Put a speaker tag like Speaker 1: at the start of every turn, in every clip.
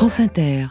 Speaker 1: France Inter.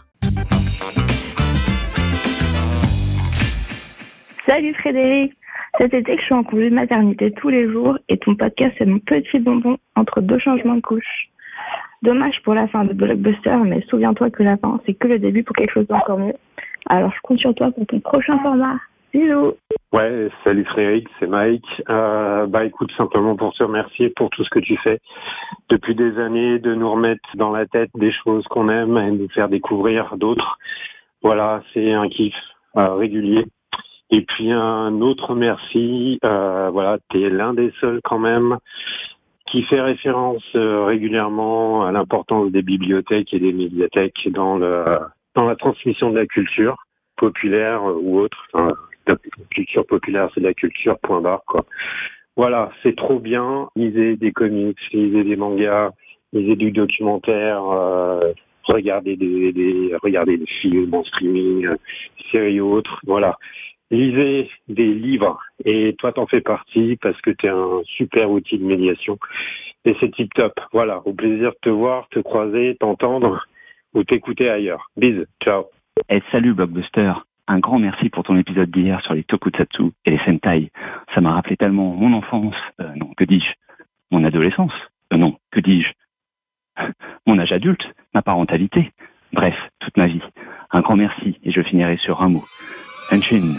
Speaker 2: Salut Frédéric, cet été je suis en congé de maternité tous les jours et ton podcast c'est mon petit bonbon entre deux changements de couche. Dommage pour la fin de Blockbuster, mais souviens-toi que la fin c'est que le début pour quelque chose d'encore mieux. Alors je compte sur toi pour ton prochain format. Bisous.
Speaker 3: Ouais, salut Frédéric, c'est Mike. Écoute, simplement pour te remercier pour tout ce que tu fais depuis des années, de nous remettre dans la tête des choses qu'on aime et de nous faire découvrir d'autres. Voilà, c'est un kiff régulier. Et puis un autre merci, t'es l'un des seuls quand même qui fait référence régulièrement à l'importance des bibliothèques et des médiathèques dans la transmission de la culture populaire ou autre. Enfin, la culture populaire, c'est de la culture, point barre, quoi. Voilà, c'est trop bien. Lisez des comics, lisez des mangas, lisez du documentaire, regardez des films en streaming, séries ou autres, voilà. Lisez des livres et toi t'en fais partie parce que t'es un super outil de médiation et c'est tip top. Voilà, au plaisir de te voir, te croiser, t'entendre ou t'écouter ailleurs. Bisous, ciao.
Speaker 4: Et salut Blockbuster, un grand merci pour ton épisode d'hier sur les tokusatsu et les sentai. Ça m'a rappelé tellement mon enfance, mon adolescence, que dis-je, mon âge adulte, ma parentalité, bref, toute ma vie. Un grand merci et je finirai sur un mot. Henshin.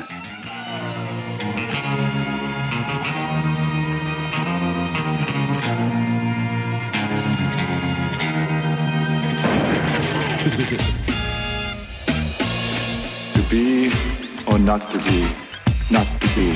Speaker 5: To be or not to be, not to be.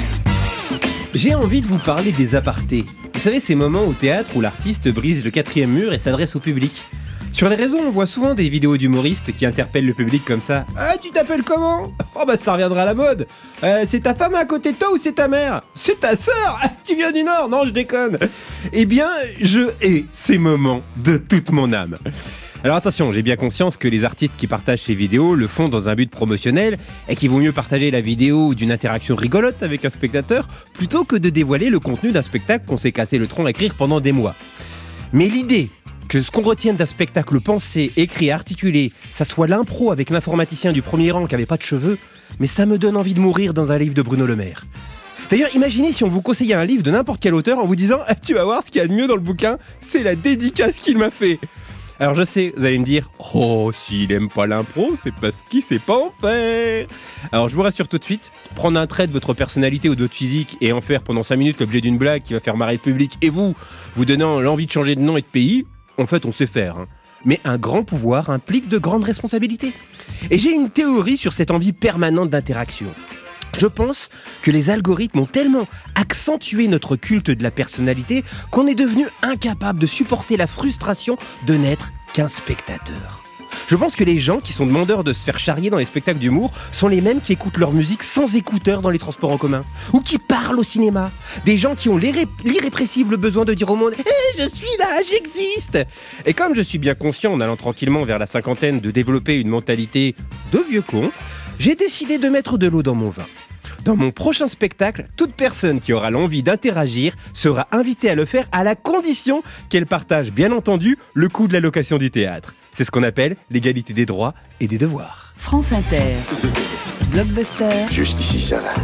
Speaker 6: J'ai envie de vous parler des apartés. Vous savez, ces moments au théâtre où l'artiste brise le quatrième mur et s'adresse au public. Sur les réseaux, on voit souvent des vidéos d'humoristes qui interpellent le public comme ça. « Ah, tu t'appelles comment ? Oh bah ça reviendra à la mode. C'est ta femme à côté de toi ou c'est ta mère ? C'est ta sœur ? Tu viens du Nord ? Non, je déconne. » Eh bien, je hais ces moments de toute mon âme. Alors attention, j'ai bien conscience que les artistes qui partagent ces vidéos le font dans un but promotionnel et qu'il vaut mieux partager la vidéo d'une interaction rigolote avec un spectateur plutôt que de dévoiler le contenu d'un spectacle qu'on s'est cassé le tronc à écrire pendant des mois. Mais l'idée que ce qu'on retienne d'un spectacle pensé, écrit, articulé, ça soit l'impro avec l'informaticien du premier rang qui avait pas de cheveux, mais ça me donne envie de mourir dans un livre de Bruno Le Maire. D'ailleurs, imaginez si on vous conseillait un livre de n'importe quel auteur en vous disant « Tu vas voir, ce qu'il y a de mieux dans le bouquin, c'est la dédicace qu'il m'a fait !» Alors je sais, vous allez me dire « Oh, s'il aime pas l'impro, c'est parce qu'il sait pas en faire !» Alors je vous rassure tout de suite, prendre un trait de votre personnalité ou de votre physique et en faire pendant 5 minutes l'objet d'une blague qui va faire marrer le public et vous donnant l'envie de changer de nom et de pays, en fait on sait faire. Mais un grand pouvoir implique de grandes responsabilités. Et j'ai une théorie sur cette envie permanente d'interaction. Je pense que les algorithmes ont tellement accentué notre culte de la personnalité qu'on est devenu incapable de supporter la frustration de n'être qu'un spectateur. Je pense que les gens qui sont demandeurs de se faire charrier dans les spectacles d'humour sont les mêmes qui écoutent leur musique sans écouteurs dans les transports en commun ou qui parlent au cinéma. Des gens qui ont l'irrépressible besoin de dire au monde « Hey, je suis là, j'existe !» Et comme je suis bien conscient en allant tranquillement vers la cinquantaine de développer une mentalité de vieux con, j'ai décidé de mettre de l'eau dans mon vin. Dans mon prochain spectacle, toute personne qui aura l'envie d'interagir sera invitée à le faire à la condition qu'elle partage, bien entendu, le coût de la location du théâtre. C'est ce qu'on appelle l'égalité des droits et des devoirs.
Speaker 1: France Inter. Blockbuster.
Speaker 5: Juste ici, ça va.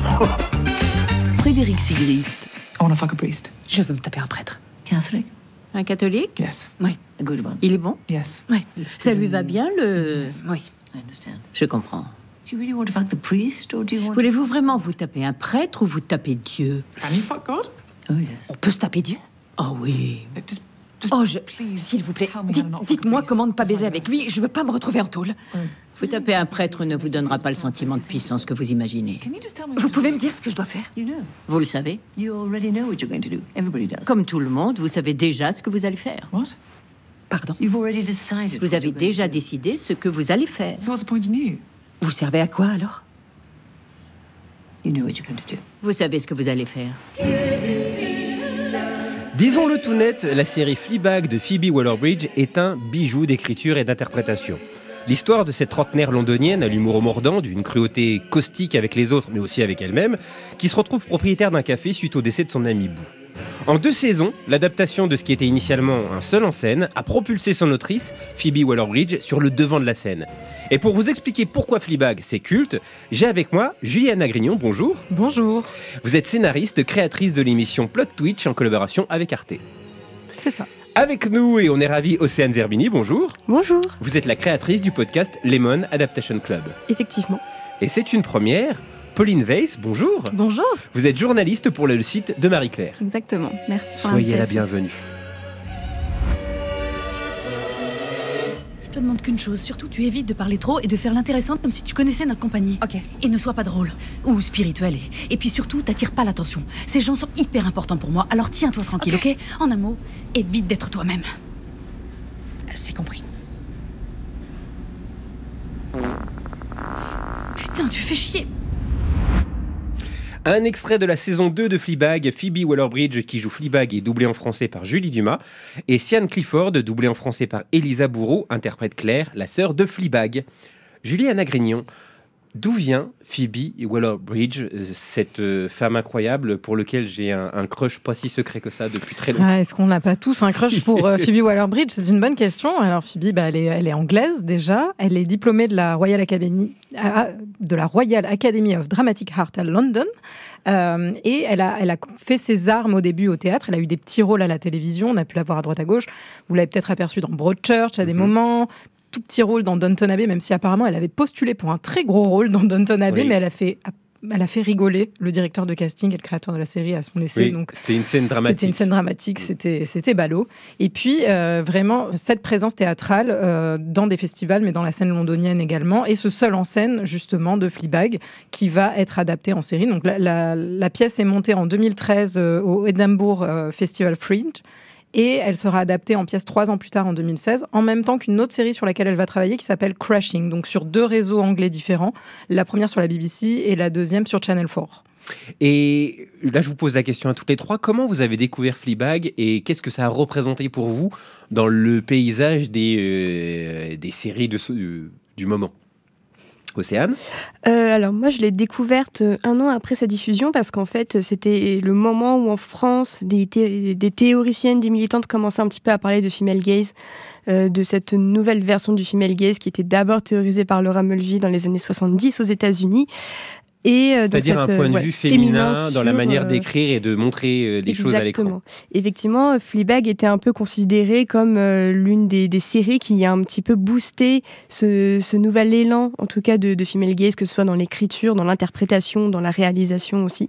Speaker 1: Frédéric Sigrist.
Speaker 7: I want to fuck a priest.
Speaker 8: Je veux me taper un prêtre.
Speaker 7: Catholic?
Speaker 8: Un catholique?
Speaker 7: Yes.
Speaker 8: Oui.
Speaker 7: A good one.
Speaker 8: Il est bon?
Speaker 7: Yes.
Speaker 8: Oui. Ça lui va bien, le... Oui.
Speaker 7: I understand.
Speaker 8: Je comprends.
Speaker 7: Do you really want to fuck the priest or do you want...
Speaker 8: Voulez-vous vraiment vous taper un prêtre ou vous taper Dieu?
Speaker 7: Can you fuck God? Oh yes.
Speaker 8: On peut se taper Dieu? Oh oui.
Speaker 7: Just please,
Speaker 8: S'il vous plaît,
Speaker 7: tell me how to not fuck a
Speaker 8: dites-moi
Speaker 7: priest.
Speaker 8: comment ne pas baiser avec lui. Je veux pas me retrouver en tôle.
Speaker 9: Vous taper un prêtre ne vous donnera pas le sentiment de puissance que vous imaginez.
Speaker 7: Can you just tell me
Speaker 8: Vous pouvez me dire ce que je dois faire?
Speaker 7: You know.
Speaker 9: Vous le savez.
Speaker 7: You already know what you're going to do. Everybody does.
Speaker 9: Comme tout le monde, vous savez déjà ce que vous allez faire.
Speaker 7: What?
Speaker 8: Pardon?
Speaker 7: You've already decided.
Speaker 9: Vous
Speaker 7: what
Speaker 9: avez
Speaker 7: you're going
Speaker 9: déjà
Speaker 7: to do.
Speaker 9: décidé ce que vous allez faire.
Speaker 7: So what's the point in you?
Speaker 8: Vous servez à quoi alors?
Speaker 7: You know what you're going to do.
Speaker 9: Vous savez ce que vous allez faire.
Speaker 6: Disons-le tout net, la série Fleabag de Phoebe Waller-Bridge est un bijou d'écriture et d'interprétation. L'histoire de cette trentenaire londonienne à l'humour mordant, d'une cruauté caustique avec les autres mais aussi avec elle-même, qui se retrouve propriétaire d'un café suite au décès de son ami Boo. En 2 saisons, l'adaptation de ce qui était initialement un seul en scène a propulsé son autrice, Phoebe Waller-Bridge, sur le devant de la scène. Et pour vous expliquer pourquoi Fleabag c'est culte, j'ai avec moi Juliana Grignon, bonjour.
Speaker 10: Bonjour.
Speaker 6: Vous êtes scénariste, créatrice de l'émission Plot Twitch en collaboration avec Arte.
Speaker 10: C'est ça.
Speaker 6: Avec nous, et on est ravis, Océane Zerbini, bonjour.
Speaker 10: Bonjour.
Speaker 6: Vous êtes la créatrice du podcast Lemon Adaptation Club.
Speaker 10: Effectivement.
Speaker 6: Et c'est une première. Pauline Weiss, bonjour.
Speaker 10: Bonjour.
Speaker 6: Vous êtes journaliste pour le site de Marie-Claire.
Speaker 10: Exactement. Merci pour
Speaker 6: Soyez la
Speaker 10: l'invitation.
Speaker 6: bienvenue.
Speaker 11: Je te demande qu'une chose, surtout tu évites de parler trop et de faire l'intéressante comme si tu connaissais notre compagnie.
Speaker 8: Ok.
Speaker 11: Et ne sois pas drôle ou spirituel. Et puis surtout, t'attires pas l'attention. Ces gens sont hyper importants pour moi, alors tiens-toi tranquille, ok? En un mot, évite d'être toi-même.
Speaker 8: C'est compris.
Speaker 11: Putain, tu fais chier.
Speaker 6: Un extrait de la saison 2 de Fleabag, Phoebe Waller-Bridge qui joue Fleabag est doublée en français par Julie Dumas et Sian Clifford, doublée en français par Elisa Bourreau, interprète Claire, la sœur de Fleabag. Juliana Grignon, d'où vient Phoebe Waller-Bridge, cette femme incroyable pour laquelle j'ai un crush pas si secret que ça depuis très longtemps?
Speaker 10: Est-ce qu'on n'a pas tous un crush pour Phoebe Waller-Bridge? C'est une bonne question. Alors Phoebe, elle est anglaise déjà. Elle est diplômée de la Royal Academy of Dramatic Art à London. Et elle a fait ses armes au début au théâtre. Elle a eu des petits rôles à la télévision. On a pu la voir à droite à gauche. Vous l'avez peut-être aperçue dans Broadchurch à des moments. Tout petit rôle dans Downton Abbey, même si apparemment elle avait postulé pour un très gros rôle dans Downton Abbey, mais elle a fait rigoler le directeur de casting et le créateur de la série à son essai.
Speaker 6: Oui, donc c'était une scène dramatique.
Speaker 10: C'était une scène dramatique, c'était ballot. Et puis, vraiment, cette présence théâtrale dans des festivals, mais dans la scène londonienne également, et ce seul en scène, justement, de Fleabag, qui va être adapté en série. Donc, la pièce est montée en 2013 au Edinburgh Festival Fringe, et elle sera adaptée en pièce 3 ans plus tard, en 2016, en même temps qu'une autre série sur laquelle elle va travailler qui s'appelle Crashing, donc sur 2 réseaux anglais différents, la première sur la BBC et la deuxième sur Channel 4.
Speaker 6: Et là, je vous pose la question à toutes les 3. Comment vous avez découvert Fleabag et qu'est-ce que ça a représenté pour vous dans le paysage des séries du moment? Océane?
Speaker 12: Alors moi je l'ai découverte 1 an après sa diffusion parce qu'en fait c'était le moment où en France des théoriciennes, des militantes commençaient un petit peu à parler de female gaze, de cette nouvelle version du female gaze qui était d'abord théorisée par Laura Mulvey dans les années 70 aux États-Unis.
Speaker 6: C'est-à-dire un point de vue féminin dans la manière d'écrire et de montrer les choses à l'écran.
Speaker 12: Effectivement, Fleabag était un peu considérée comme l'une des séries qui a un petit peu boosté ce nouvel élan, en tout cas de female gaze, que ce soit dans l'écriture, dans l'interprétation, dans la réalisation aussi.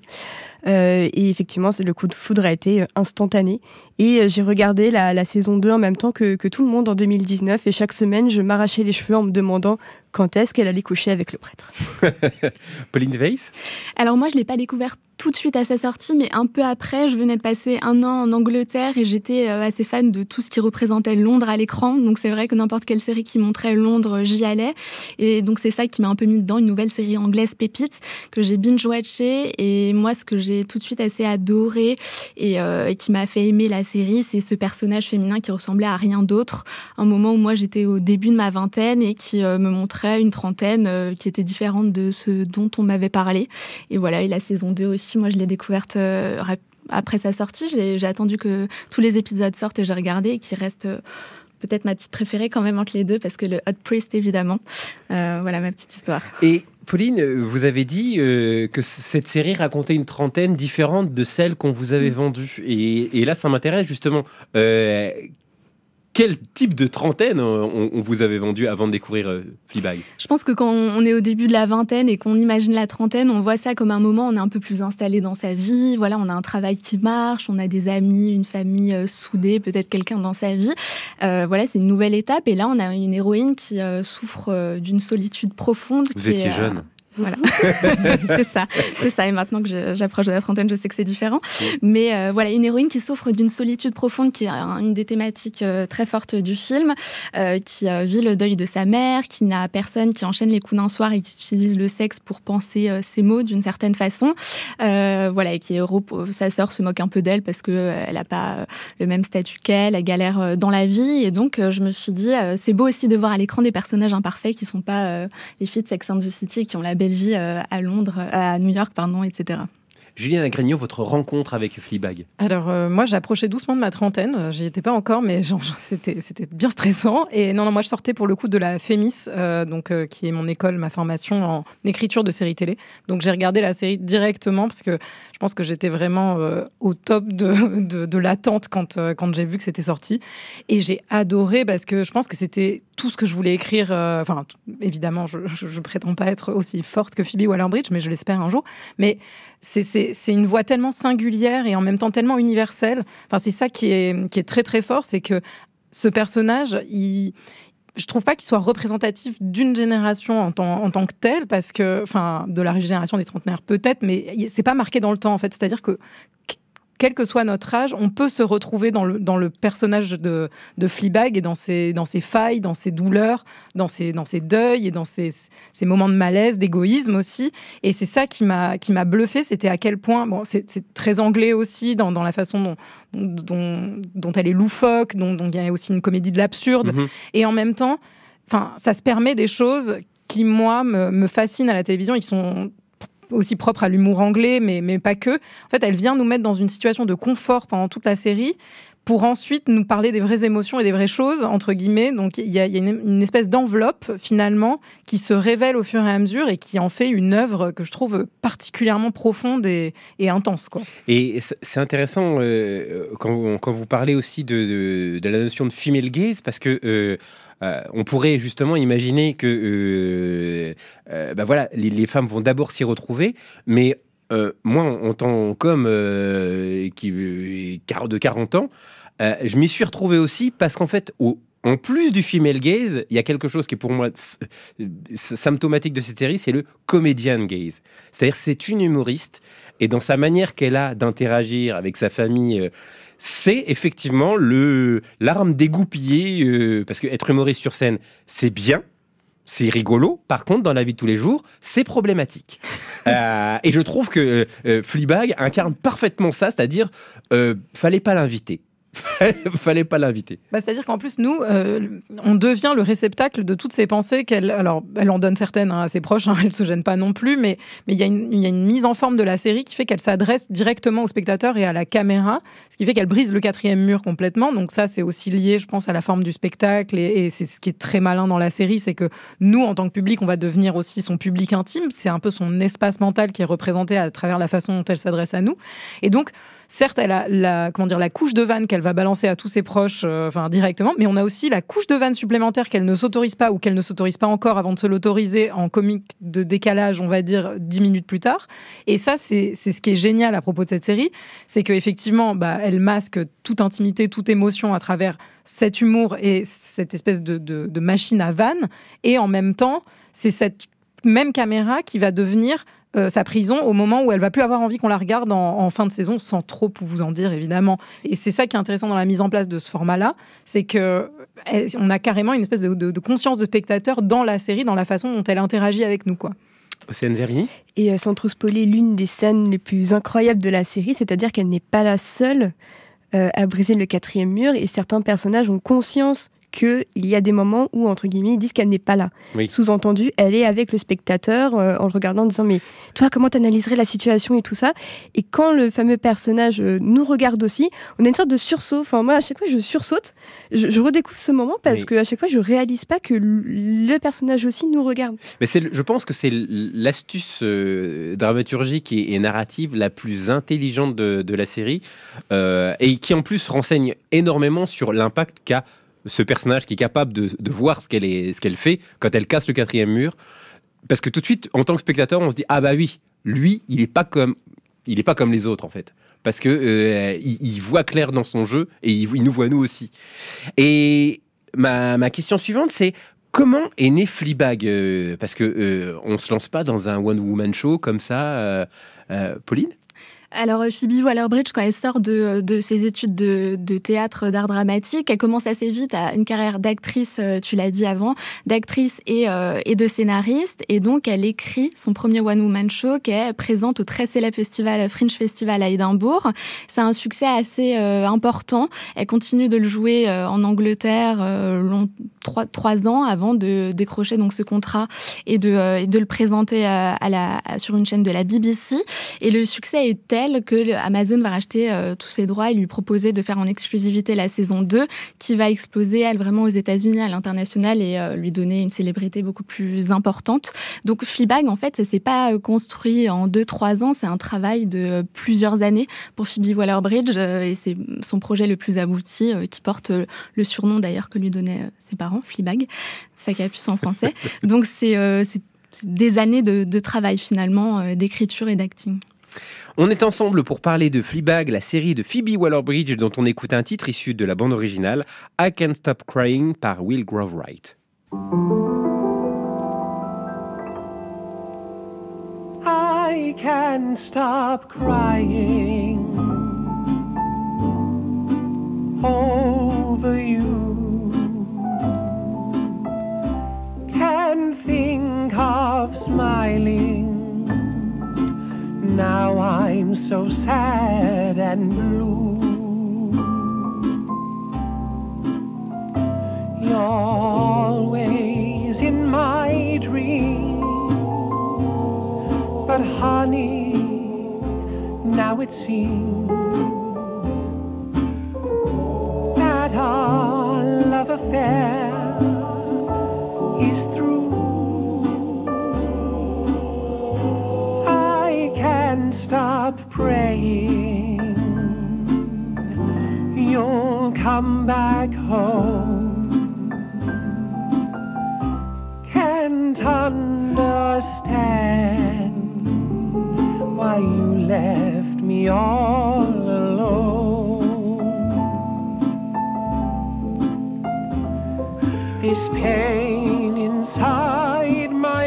Speaker 12: Et effectivement, le coup de foudre a été instantané. Et j'ai regardé la saison 2 en même temps que tout le monde en 2019. Et chaque semaine, je m'arrachais les cheveux en me demandant quand est-ce qu'elle allait coucher avec le prêtre.
Speaker 6: Pauline Weiss?
Speaker 13: Alors moi, je ne l'ai pas découvert tout de suite à sa sortie, mais un peu après, je venais de passer 1 an en Angleterre et j'étais assez fan de tout ce qui représentait Londres à l'écran. Donc c'est vrai que n'importe quelle série qui montrait Londres, j'y allais. Et donc c'est ça qui m'a un peu mis dedans, une nouvelle série anglaise pépite que j'ai binge-watchée. Et moi, ce que j'ai tout de suite assez adoré et qui m'a fait aimer la série, c'est ce personnage féminin qui ressemblait à rien d'autre. Un moment où moi, j'étais au début de ma vingtaine et qui me montrait une trentaine qui était différente de ce dont on m'avait parlé. Et voilà, et la saison 2 aussi, moi, je l'ai découverte après sa sortie. J'ai attendu que tous les épisodes sortent et j'ai regardé et qu'il reste peut-être ma petite préférée quand même entre les deux parce que le Hot Priest, évidemment. Voilà ma petite histoire.
Speaker 6: Et Pauline, vous avez dit que cette série racontait une trentaine différente de celles qu'on vous avait vendues. Et là, ça m'intéresse justement. Quel type de trentaine on vous avait vendu avant de découvrir Fleabag?
Speaker 13: Je pense que quand on est au début de la vingtaine et qu'on imagine la trentaine, on voit ça comme un moment où on est un peu plus installé dans sa vie. Voilà, on a un travail qui marche, on a des amis, une famille soudée, peut-être quelqu'un dans sa vie. Voilà, c'est une nouvelle étape. Et là, on a une héroïne qui souffre d'une solitude profonde.
Speaker 6: Vous étiez jeune.
Speaker 13: Voilà, c'est ça. Et maintenant que j'approche de la trentaine, je sais que c'est différent. Mais voilà, une héroïne qui souffre d'une solitude profonde, qui est une des thématiques très fortes du film, qui vit le deuil de sa mère, qui n'a personne, qui enchaîne les coups d'un soir et qui utilise le sexe pour penser ses mots d'une certaine façon. Voilà, et qui sa sœur se moque un peu d'elle parce qu'elle n'a pas le même statut qu'elle, elle galère dans la vie. Et donc, je me suis dit, c'est beau aussi de voir à l'écran des personnages imparfaits qui ne sont pas les filles de Sex and the City qui ont la belle vie à Londres, à New York, pardon, etc.
Speaker 6: Juliana Grignon, votre rencontre avec Fleabag?
Speaker 10: Alors, moi, j'approchais doucement de ma trentaine. J'y étais pas encore, mais c'était bien stressant. Et non, moi, je sortais pour le coup de la FEMIS, qui est mon école, ma formation en écriture de séries télé. Donc, j'ai regardé la série directement parce que je pense que j'étais vraiment au top de l'attente quand j'ai vu que c'était sorti. Et j'ai adoré parce que je pense que c'était tout ce que je voulais écrire. Évidemment, je prétends pas être aussi forte que Phoebe Waller-Bridge, mais je l'espère un jour. Mais c'est une voix tellement singulière et en même temps tellement universelle. Enfin, c'est ça qui est très très fort, c'est que ce personnage, je trouve pas qu'il soit représentatif d'une génération en tant que tel, parce que, enfin, de la génération des trentenaires peut-être, mais c'est pas marqué dans le temps en fait. C'est-à-dire que quel que soit notre âge, on peut se retrouver dans le personnage de Fleabag et dans ses failles, dans ses douleurs, dans ses deuils et dans ses moments de malaise, d'égoïsme aussi. Et c'est ça qui m'a bluffé, c'était à quel point, bon, c'est très anglais aussi dans la façon dont elle est loufoque, dont il y a aussi une comédie de l'absurde. Mm-hmm. Et en même temps, ça se permet des choses qui, moi, me fascinent à la télévision. Ils sont aussi propre à l'humour anglais, mais pas que. En fait, elle vient nous mettre dans une situation de confort pendant toute la série pour ensuite nous parler des vraies émotions et des vraies choses, entre guillemets. Donc, il y a une espèce d'enveloppe, finalement, qui se révèle au fur et à mesure et qui en fait une œuvre que je trouve particulièrement profonde et intense, quoi.
Speaker 6: Et c'est intéressant quand vous parlez aussi de la notion de female gaze, parce que on pourrait justement imaginer que voilà, les femmes vont d'abord s'y retrouver, mais moi, en tant qu'homme de 40 ans, je m'y suis retrouvé aussi parce qu'en fait, en plus du female gaze, il y a quelque chose qui est pour moi symptomatique de cette série, c'est le comedian gaze. C'est-à-dire c'est une humoriste, et dans sa manière qu'elle a d'interagir avec sa famille, c'est effectivement l'arme dégoupillée, parce qu'être humoriste sur scène, c'est bien, c'est rigolo. Par contre, dans la vie de tous les jours, c'est problématique. Et je trouve que Fleabag incarne parfaitement ça, c'est-à-dire, fallait pas l'inviter. Fallait pas l'inviter.
Speaker 10: C'est-à-dire qu'en plus, nous, on devient le réceptacle de toutes ces pensées alors, elle en donne certaines à ses proches, elle ne se gêne pas non plus, mais il y a une mise en forme de la série qui fait qu'elle s'adresse directement au spectateur et à la caméra, ce qui fait qu'elle brise le 4e mur complètement. Donc ça, c'est aussi lié, je pense, à la forme du spectacle, et c'est ce qui est très malin dans la série, c'est que nous, en tant que public, on va devenir aussi son public intime. C'est un peu son espace mental qui est représenté à travers la façon dont elle s'adresse à nous. Et donc, certes, elle a la couche de vanne qu'elle va balancer à tous ses proches directement, mais on a aussi la couche de vanne supplémentaire qu'elle ne s'autorise pas, ou qu'elle ne s'autorise pas encore avant de se l'autoriser en comique de décalage, on va dire 10 minutes plus tard. Et ça, c'est ce qui est génial à propos de cette série, c'est qu'effectivement, elle masque toute intimité, toute émotion à travers cet humour et cette espèce de machine à vanne. Et en même temps, c'est cette même caméra qui va devenir sa prison au moment où elle va plus avoir envie qu'on la regarde en fin de saison, sans trop vous en dire évidemment. Et c'est ça qui est intéressant dans la mise en place de ce format-là, c'est que on a carrément une espèce de conscience de spectateur dans la série, dans la façon dont elle interagit avec nous, quoi.
Speaker 6: Océane Zerini.
Speaker 12: Et sans trop spoiler, l'une des scènes les plus incroyables de la série, c'est-à-dire qu'elle n'est pas la seule à briser le 4e mur, et certains personnages ont conscience qu'il y a des moments où, entre guillemets, ils disent qu'elle n'est pas là. Oui. Sous-entendu, elle est avec le spectateur en le regardant, en disant « Mais toi, comment t'analyserais la situation ?» et tout ça. Et quand le fameux personnage nous regarde aussi, on a une sorte de sursaut. Enfin, moi, à chaque fois, je sursaute. Je redécouvre ce moment parce qu'à chaque fois, je ne réalise pas que le personnage aussi nous regarde.
Speaker 6: Mais je pense que c'est l'astuce dramaturgique et narrative la plus intelligente de la série, et qui, en plus, renseigne énormément sur l'impact qu'a ce personnage, qui est capable de voir ce qu'elle fait quand elle casse le 4e mur. Parce que tout de suite, en tant que spectateur, on se dit « Ah bah oui, lui, il est pas comme les autres, en fait. » Parce que il voit clair dans son jeu, et il nous voit nous aussi. Et ma question suivante, c'est comment est né Fleabag, parce que on se lance pas dans un one-woman show comme ça, Pauline ?
Speaker 13: Alors, Phoebe Waller-Bridge, quand elle sort de ses études de théâtre, d'art dramatique, elle commence assez vite à une carrière d'actrice, tu l'as dit avant, d'actrice et de scénariste. Et donc, elle écrit son premier one-woman show qu'elle présente au très célèbre Fringe Festival à Édimbourg. C'est un succès assez important. Elle continue de le jouer en Angleterre 3 ans avant de décrocher donc ce contrat et de le présenter sur une chaîne de la BBC. Et le succès est tel que Amazon va racheter tous ses droits et lui proposer de faire en exclusivité la saison 2 qui va exploser, elle, vraiment aux États-Unis, à l'international et lui donner une célébrité beaucoup plus importante. Donc Fleabag, en fait, ça s'est pas construit en 2-3 ans, c'est un travail de plusieurs années pour Phoebe Waller-Bridge et c'est son projet le plus abouti qui porte le surnom d'ailleurs que lui donnaient ses parents, Fleabag, ça qui a pu en français. Donc c'est des années de travail finalement, d'écriture et d'acting.
Speaker 6: On est ensemble pour parler de Fleabag, la série de Phoebe Waller-Bridge dont on écoute un titre issu de la bande originale, I Can't Stop Crying par Will Grove Wright.
Speaker 14: I can't stop crying over you. Can't think of smiling. Now I'm so sad and blue. You're always in my dreams. But honey, now it seems that our love affair is through. I can't stop praying you'll come back home. Can't understand why you left me all alone. This pain inside my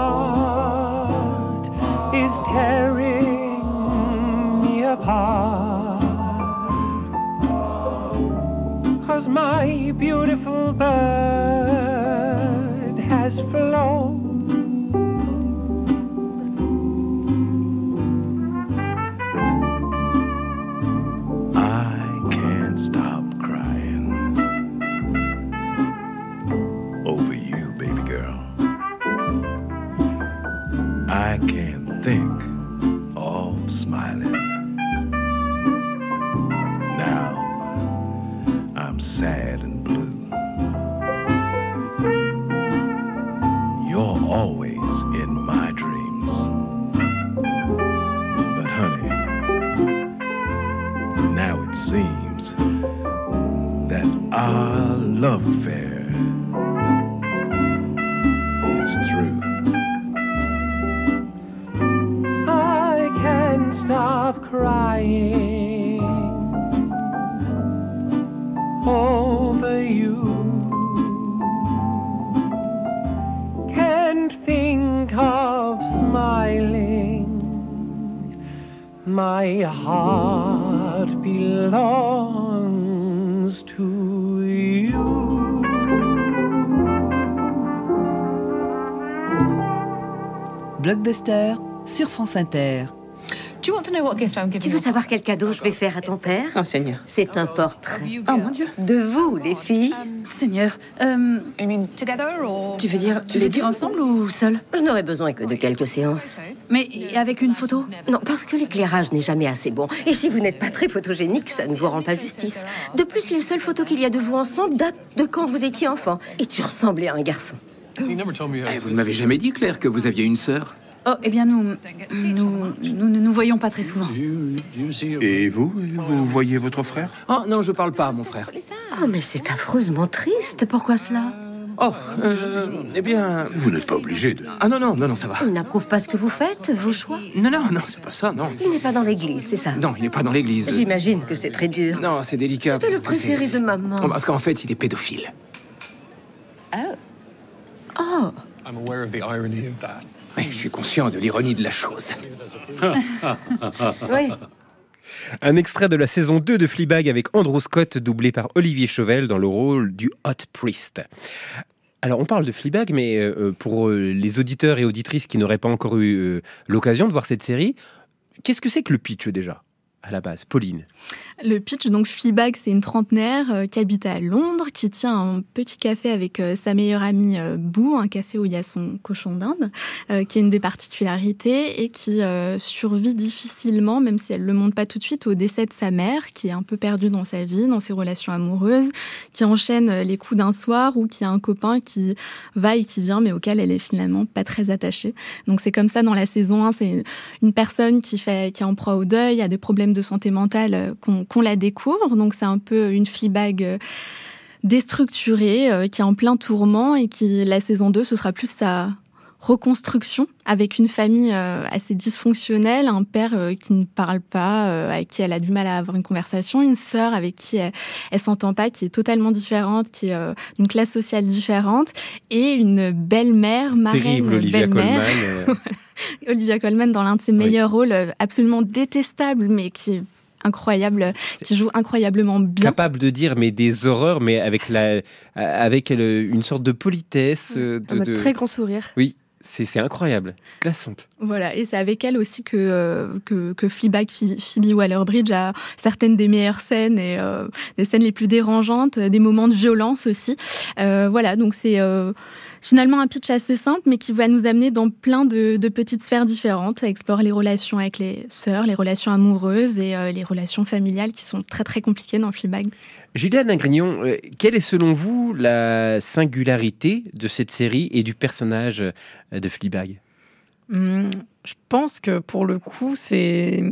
Speaker 14: heart is tearing me apart. 'Cause my beautiful bird has flown.
Speaker 15: I can't think of smiling. Now I'm sad and blue. You're always in my dreams. But honey, now it seems that our love affair is through.
Speaker 14: Stop crying over you. Can't think of smiling. My heart belongs to you.
Speaker 1: Blockbuster sur France Inter.
Speaker 16: Tu veux savoir quel cadeau je vais faire à ton père?
Speaker 17: Oh, Seigneur.
Speaker 16: C'est un portrait.
Speaker 17: Oh, mon Dieu.
Speaker 16: De vous, les filles.
Speaker 11: Seigneur,
Speaker 17: Tu veux dire les deux
Speaker 11: ensemble ou seul?
Speaker 16: Je n'aurai besoin que de quelques séances.
Speaker 11: Mais avec une photo?
Speaker 16: Non, parce que l'éclairage n'est jamais assez bon. Et si vous n'êtes pas très photogénique, ça ne vous rend pas justice. De plus, les seules photos qu'il y a de vous ensemble datent de quand vous étiez enfant. Et tu ressemblais à un garçon.
Speaker 17: Vous ne m'avez jamais dit, Claire, que vous aviez une sœur?
Speaker 11: Oh, eh bien, nous ne nous voyons pas très souvent.
Speaker 18: Et vous voyez votre frère?
Speaker 17: Oh, non, je parle pas à mon frère.
Speaker 16: Oh, mais c'est affreusement triste. Pourquoi cela?
Speaker 17: Oh, eh bien...
Speaker 18: Vous n'êtes pas obligé de...
Speaker 17: Ah non, ça va.
Speaker 16: Il n'approuve pas ce que vous faites, vos choix?
Speaker 17: Non, c'est pas ça, non.
Speaker 16: Il n'est pas dans l'église, c'est ça?
Speaker 17: Non, il n'est pas dans l'église.
Speaker 16: J'imagine que c'est très dur.
Speaker 17: Non, c'est délicat.
Speaker 16: C'était le préféré de maman.
Speaker 17: Oh, parce qu'en fait, il est pédophile.
Speaker 16: Oh.
Speaker 17: Oui. Je suis conscient de l'ironie de la chose.
Speaker 16: Oui.
Speaker 6: Un extrait de la saison 2 de Fleabag avec Andrew Scott, doublé par Olivier Chauvel dans le rôle du Hot Priest. Alors, on parle de Fleabag, mais pour les auditeurs et auditrices qui n'auraient pas encore eu l'occasion de voir cette série, qu'est-ce que c'est que le pitch déjà, à la base, Pauline?
Speaker 13: Le pitch, donc Fleabag, c'est une trentenaire qui habite à Londres, qui tient un petit café avec sa meilleure amie Boo, un café où il y a son cochon d'Inde, qui est une des particularités et qui survit difficilement, même si elle ne le montre pas tout de suite, au décès de sa mère, qui est un peu perdue dans sa vie, dans ses relations amoureuses, qui enchaîne les coups d'un soir ou qui a un copain qui va et qui vient, mais auquel elle est finalement pas très attachée. Donc c'est comme ça dans la saison 1, c'est une personne qui est en proie au deuil, a des problèmes de santé mentale qu'on la découvre. Donc c'est un peu une Fleabag déstructurée, qui est en plein tourment et qui, la saison 2, ce sera plus sa reconstruction avec une famille assez dysfonctionnelle, un père qui ne parle pas, avec qui elle a du mal à avoir une conversation, une sœur avec qui elle s'entend pas, qui est totalement différente, qui est d'une classe sociale différente, et une belle-mère, marraine,
Speaker 6: terrible, Olivia
Speaker 13: belle-mère.
Speaker 6: Colman.
Speaker 13: Olivia Colman dans l'un de ses meilleurs rôles, absolument détestable, mais qui est incroyable, qui joue incroyablement bien.
Speaker 6: Capable de dire mais des horreurs, mais avec une sorte de politesse.
Speaker 12: Très grand sourire.
Speaker 6: Oui, c'est incroyable, glaçante.
Speaker 13: Voilà, et c'est avec elle aussi que Fleabag, Phoebe Waller-Bridge a certaines des meilleures scènes et des scènes les plus dérangeantes, des moments de violence aussi. Voilà, donc c'est finalement un pitch assez simple, mais qui va nous amener dans plein de petites sphères différentes, à explorer les relations avec les sœurs, les relations amoureuses et les relations familiales qui sont très très compliquées dans Fleabag.
Speaker 6: Juliane Ingrignon, quelle est selon vous la singularité de cette série et du personnage de Fleabag ?
Speaker 10: Je pense que pour le coup, c'est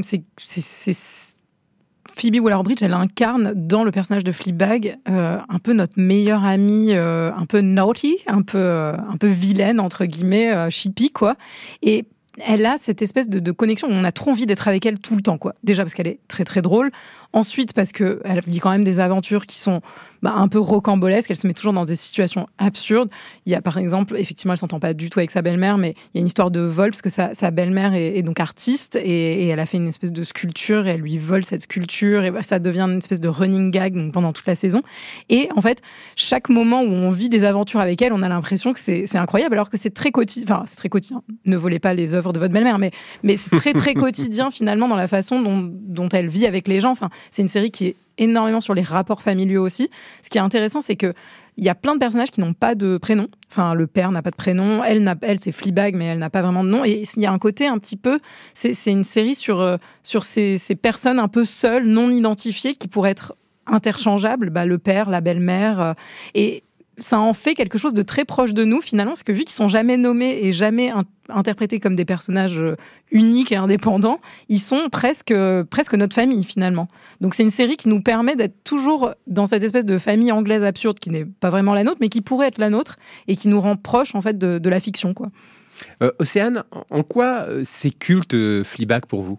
Speaker 10: Phoebe Waller-Bridge, elle incarne dans le personnage de Fleabag un peu notre meilleure amie, un peu naughty, un peu vilaine, entre guillemets, chippie, quoi. Et elle a cette espèce de connexion où on a trop envie d'être avec elle tout le temps, quoi. Déjà parce qu'elle est très très drôle. Ensuite parce qu'elle vit quand même des aventures qui sont un peu rocambolesques. Elle se met toujours dans des situations absurdes. Il y a par exemple, effectivement, elle s'entend pas du tout avec sa belle-mère, mais il y a une histoire de vol parce que sa belle-mère est donc artiste et elle a fait une espèce de sculpture et elle lui vole cette sculpture et ça devient une espèce de running gag donc, pendant toute la saison. Et en fait, chaque moment où on vit des aventures avec elle, on a l'impression que c'est incroyable alors que c'est très quotidien. Enfin, c'est très quotidien. Ne volez pas les œuvres de votre belle-mère, mais c'est très très quotidien finalement dans la façon dont elle vit avec les gens. Enfin, c'est une série qui est énormément sur les rapports familiaux aussi. Ce qui est intéressant, c'est que il y a plein de personnages qui n'ont pas de prénom. Enfin, le père n'a pas de prénom. Elle, c'est Fleabag, mais elle n'a pas vraiment de nom. Et il y a un côté un petit peu... C'est une série sur ces personnes un peu seules, non identifiées, qui pourraient être interchangeables. Le père, la belle-mère. Et ça en fait quelque chose de très proche de nous, finalement, parce que vu qu'ils sont jamais nommés et jamais interprétés comme des personnages uniques et indépendants, ils sont presque notre famille, finalement. Donc c'est une série qui nous permet d'être toujours dans cette espèce de famille anglaise absurde qui n'est pas vraiment la nôtre, mais qui pourrait être la nôtre et qui nous rend proches, en fait, de la fiction, quoi.
Speaker 6: Océane, en quoi c'est culte Fleabag pour vous ?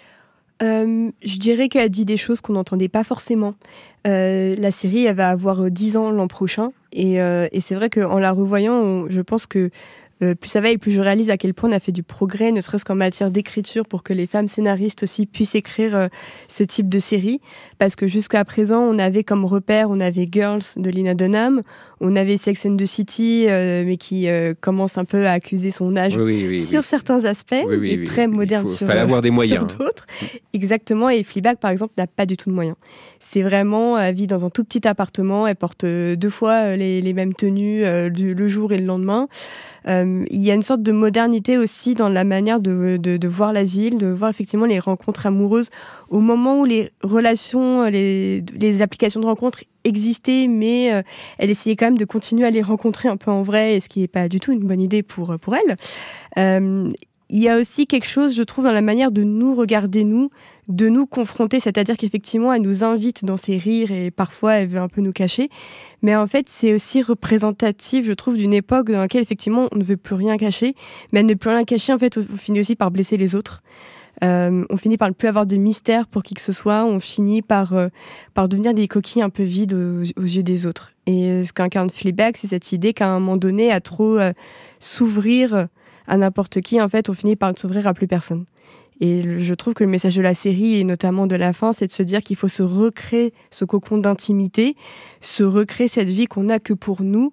Speaker 12: Je dirais qu'elle dit des choses qu'on n'entendait pas forcément. La série, elle va avoir 10 ans l'an prochain. Et c'est vrai qu'en la revoyant, je pense que plus ça va et plus je réalise à quel point on a fait du progrès, ne serait-ce qu'en matière d'écriture, pour que les femmes scénaristes aussi puissent écrire ce type de série. Parce que jusqu'à présent, on avait comme repère, on avait Girls de Lena Dunham, on avait Sex and the City, mais qui commence un peu à accuser son âge sur certains aspects, et très moderne sur d'autres. Exactement, et Fleabag, par exemple, n'a pas du tout de moyens. C'est vraiment, elle vit dans un tout petit appartement, elle porte 2 fois les mêmes tenues le jour et le lendemain. Il y a une sorte de modernité aussi dans la manière de voir la ville, de voir effectivement les rencontres amoureuses au moment où les relations, les applications de rencontres existaient, mais elle essayait quand même de continuer à les rencontrer un peu en vrai, et ce qui n'est pas du tout une bonne idée pour elle. Il y a aussi quelque chose, je trouve, dans la manière de nous regarder, de nous confronter, c'est-à-dire qu'effectivement, elle nous invite dans ses rires et parfois, elle veut un peu nous cacher. Mais en fait, c'est aussi représentatif, je trouve, d'une époque dans laquelle, effectivement, on ne veut plus rien cacher. Mais elle ne peut rien cacher, en fait, on finit aussi par blesser les autres. On finit par ne plus avoir de mystère pour qui que ce soit. On finit par devenir des coquilles un peu vides aux yeux des autres. Et ce qu'incarne Fleabag, c'est cette idée qu'à un moment donné, à trop s'ouvrir à n'importe qui, en fait, on finit par ne s'ouvrir à plus personne. Et je trouve que le message de la série, et notamment de la fin, c'est de se dire qu'il faut se recréer ce cocon d'intimité, se recréer cette vie qu'on n'a que pour nous.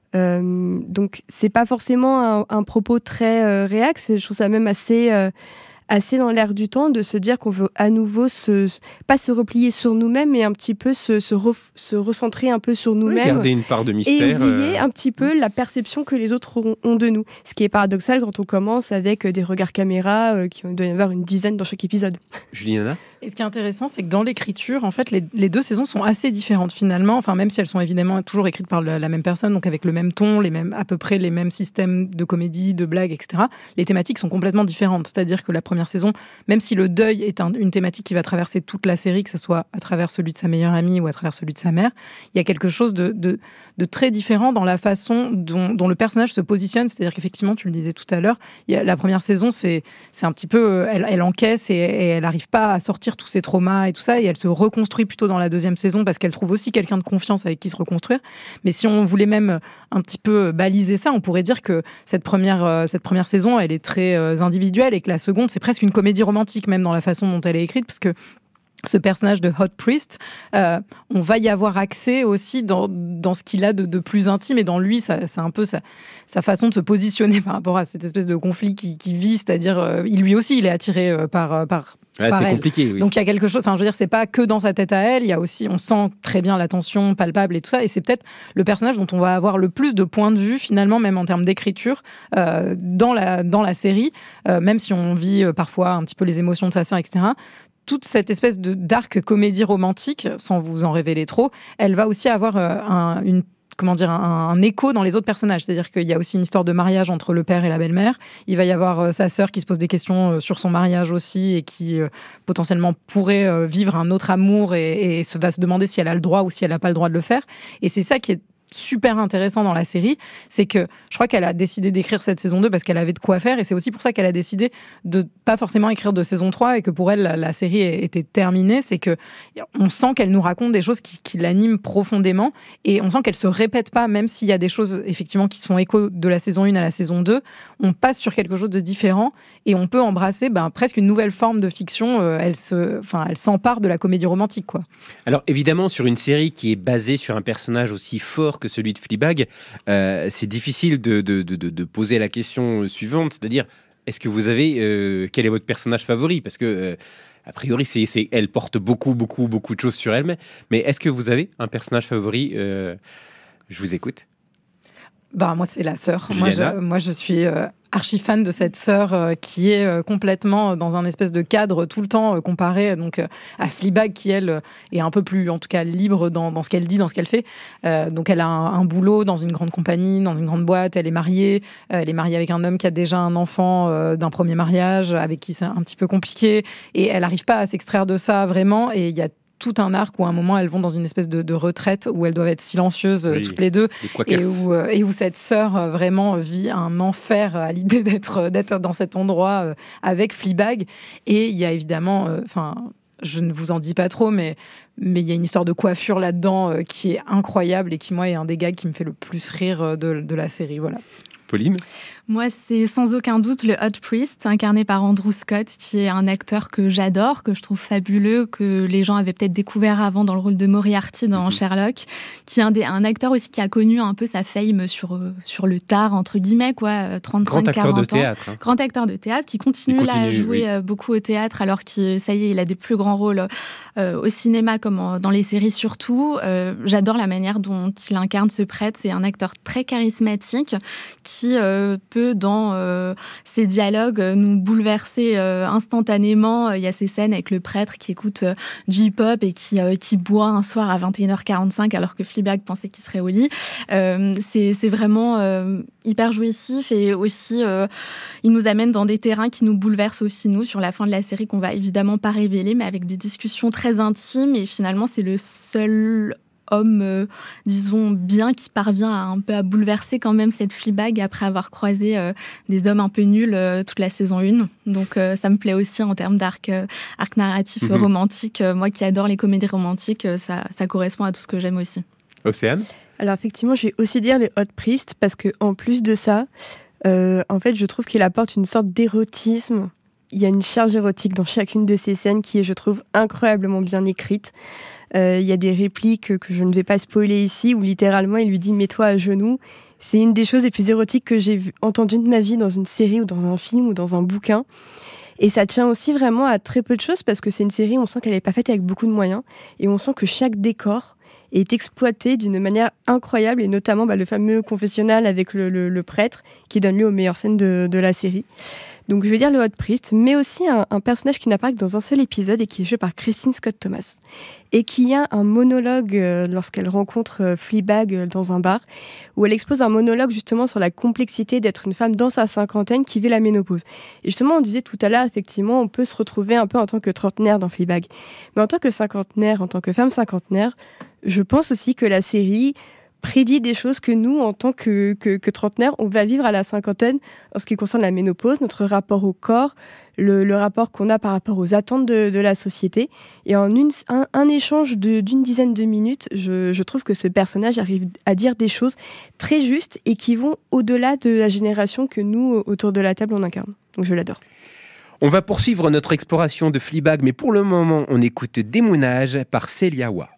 Speaker 12: Donc, c'est pas forcément un propos très réac, je trouve ça même assez dans l'air du temps de se dire qu'on veut à nouveau pas se replier sur nous-mêmes, mais un petit peu se recentrer un peu sur nous-mêmes.
Speaker 6: Garder une part de mystère.
Speaker 12: Et oublier un petit peu la perception que les autres ont de nous. Ce qui est paradoxal quand on commence avec des regards caméra, qui doit y en avoir une dizaine dans chaque épisode.
Speaker 6: Juliana ?
Speaker 10: Et ce qui est intéressant, c'est que dans l'écriture, en fait, les deux saisons sont assez différentes finalement. Enfin, même si elles sont évidemment toujours écrites par la même personne, donc avec le même ton, à peu près les mêmes systèmes de comédie, de blagues, etc. Les thématiques sont complètement différentes. C'est-à-dire que la première saison, même si le deuil est une thématique qui va traverser toute la série, que ce soit à travers celui de sa meilleure amie ou à travers celui de sa mère, il y a quelque chose de très différent dans la façon dont le personnage se positionne. C'est-à-dire qu'effectivement, tu le disais tout à l'heure, la première saison, c'est un petit peu... Elle encaisse et elle n'arrive pas à sortir tous ses traumas et tout ça, et elle se reconstruit plutôt dans la deuxième saison parce qu'elle trouve aussi quelqu'un de confiance avec qui se reconstruire. Mais si on voulait même un petit peu baliser ça, on pourrait dire que cette première saison, elle est très individuelle, et que la seconde, c'est presque une comédie romantique, même dans la façon dont elle est écrite, parce que ce personnage de Hot Priest, on va y avoir accès aussi dans ce qu'il a de plus intime, et dans lui, c'est un peu sa façon de se positionner par rapport à cette espèce de conflit qui vit, c'est-à-dire, lui aussi, il est attiré par
Speaker 6: c'est
Speaker 10: elle.
Speaker 6: compliqué, oui.
Speaker 10: Donc il y a quelque chose, je veux dire, c'est pas que dans sa tête à elle, il y a aussi, on sent très bien la tension palpable et tout ça, et c'est peut-être le personnage dont on va avoir le plus de points de vue, finalement, même en termes d'écriture, dans la série, même si on vit parfois un petit peu les émotions de sa sœur, etc. Toute cette espèce d'arc comédie romantique, sans vous en révéler trop, elle va aussi avoir un écho dans les autres personnages. C'est-à-dire qu'il y a aussi une histoire de mariage entre le père et la belle-mère. Il va y avoir sa sœur qui se pose des questions sur son mariage aussi, et qui potentiellement pourrait vivre un autre amour, et va se demander si elle a le droit ou si elle n'a pas le droit de le faire. Et c'est ça qui est super intéressant dans la série, c'est que je crois qu'elle a décidé d'écrire cette saison 2 parce qu'elle avait de quoi faire, et c'est aussi pour ça qu'elle a décidé de pas forcément écrire de saison 3, et que pour elle la série était terminée. C'est que on sent qu'elle nous raconte des choses qui l'animent profondément, et on sent qu'elle se répète pas, même s'il y a des choses effectivement qui se font écho de la saison 1 à la saison 2, on passe sur quelque chose de différent, et on peut embrasser presque une nouvelle forme de fiction. Elle s'empare de la comédie romantique, quoi.
Speaker 6: Alors évidemment, sur une série qui est basée sur un personnage aussi fort que celui de Fleabag, c'est difficile de poser la question suivante, c'est-à-dire, est-ce que vous avez quel est votre personnage favori, parce que a priori elle porte beaucoup de choses sur elle, mais est-ce que vous avez un personnage favori? Je vous écoute.
Speaker 10: Moi, c'est la sœur.
Speaker 6: Juliana.
Speaker 10: Moi, je suis archi fan de cette sœur qui est complètement dans un espèce de cadre tout le temps comparée à Fleabag, qui elle est un peu plus, en tout cas, libre dans ce qu'elle dit, dans ce qu'elle fait. Donc elle a un boulot dans une grande compagnie, dans une grande boîte. Elle est mariée avec un homme qui a déjà un enfant d'un premier mariage, avec qui c'est un petit peu compliqué, et elle n'arrive pas à s'extraire de ça vraiment. Et il y a tout un arc où à un moment elles vont dans une espèce de retraite où elles doivent être silencieuses toutes les deux, et où cette sœur vraiment vit un enfer à l'idée d'être dans cet endroit avec Fleabag. Et il y a évidemment, je ne vous en dis pas trop, mais il y a une histoire de coiffure là-dedans qui est incroyable, et qui, moi, est un des gags qui me fait le plus rire de la série. Voilà.
Speaker 6: Pauline ?
Speaker 13: Moi, c'est sans aucun doute le Hot Priest, incarné par Andrew Scott, qui est un acteur que j'adore, que je trouve fabuleux, que les gens avaient peut-être découvert avant dans le rôle de Moriarty dans Sherlock, qui est un acteur aussi qui a connu un peu sa fame sur le tard, entre guillemets, 35-40 ans.
Speaker 6: Théâtre.
Speaker 13: Grand acteur de théâtre, qui continue à jouer beaucoup au théâtre, alors qu'il, ça y est, il a des plus grands rôles au cinéma comme dans les séries surtout. J'adore la manière dont il incarne ce prêtre. C'est un acteur très charismatique qui peut, dans ses dialogues, nous bouleverser instantanément. Il y a ces scènes avec le prêtre qui écoute du hip-hop et qui boit un soir à 21h45 alors que Fleabag pensait qu'il serait au lit. C'est vraiment hyper jouissif, et aussi il nous amène dans des terrains qui nous bouleversent aussi, nous, sur la fin de la série, qu'on va évidemment pas révéler, mais avec des discussions très intimes. Et finalement, c'est le seul homme, disons, bien, qui parvient un peu à bouleverser quand même cette Fleabag après avoir croisé des hommes un peu nuls toute la saison 1. Donc ça me plaît aussi en termes d'arc narratif romantique. Moi qui adore les comédies romantiques, ça correspond à tout ce que j'aime aussi.
Speaker 6: Océane ?
Speaker 12: Alors effectivement, je vais aussi dire les Hot Priest, parce qu'en plus de ça, En fait, je trouve qu'il apporte une sorte d'érotisme. Il y a une charge érotique dans chacune de ces scènes qui est, je trouve, incroyablement bien écrite. Il y a des répliques que je ne vais pas spoiler ici, où littéralement il lui dit « mets-toi à genoux ». C'est une des choses les plus érotiques que j'ai entendues de ma vie dans une série ou dans un film ou dans un bouquin. Et ça tient aussi vraiment à très peu de choses parce que c'est une série, on sent qu'elle n'est pas faite avec beaucoup de moyens et on sent que chaque décor est exploité d'une manière incroyable et notamment le fameux confessionnal avec le prêtre qui donne lieu aux meilleures scènes de la série. Donc je vais dire le Hot Priest, mais aussi un personnage qui n'apparaît que dans un seul épisode et qui est joué par Kristen Scott Thomas. Et qui a un monologue lorsqu'elle rencontre Fleabag dans un bar, où elle expose un monologue justement sur la complexité d'être une femme dans sa cinquantaine qui vit la ménopause. Et justement, on disait tout à l'heure, effectivement, on peut se retrouver un peu en tant que trentenaire dans Fleabag. Mais en tant que cinquantenaire, en tant que femme cinquantenaire, je pense aussi que la série prédit des choses que nous, en tant que trentenaires, on va vivre à la cinquantaine en ce qui concerne la ménopause, notre rapport au corps, le rapport qu'on a par rapport aux attentes de la société. Et en un échange d'une dizaine de minutes, je trouve que ce personnage arrive à dire des choses très justes et qui vont au-delà de la génération que nous, autour de la table, on incarne. Donc je l'adore.
Speaker 6: On va poursuivre notre exploration de Fleabag, mais pour le moment, on écoute Démonage par Celia Wa.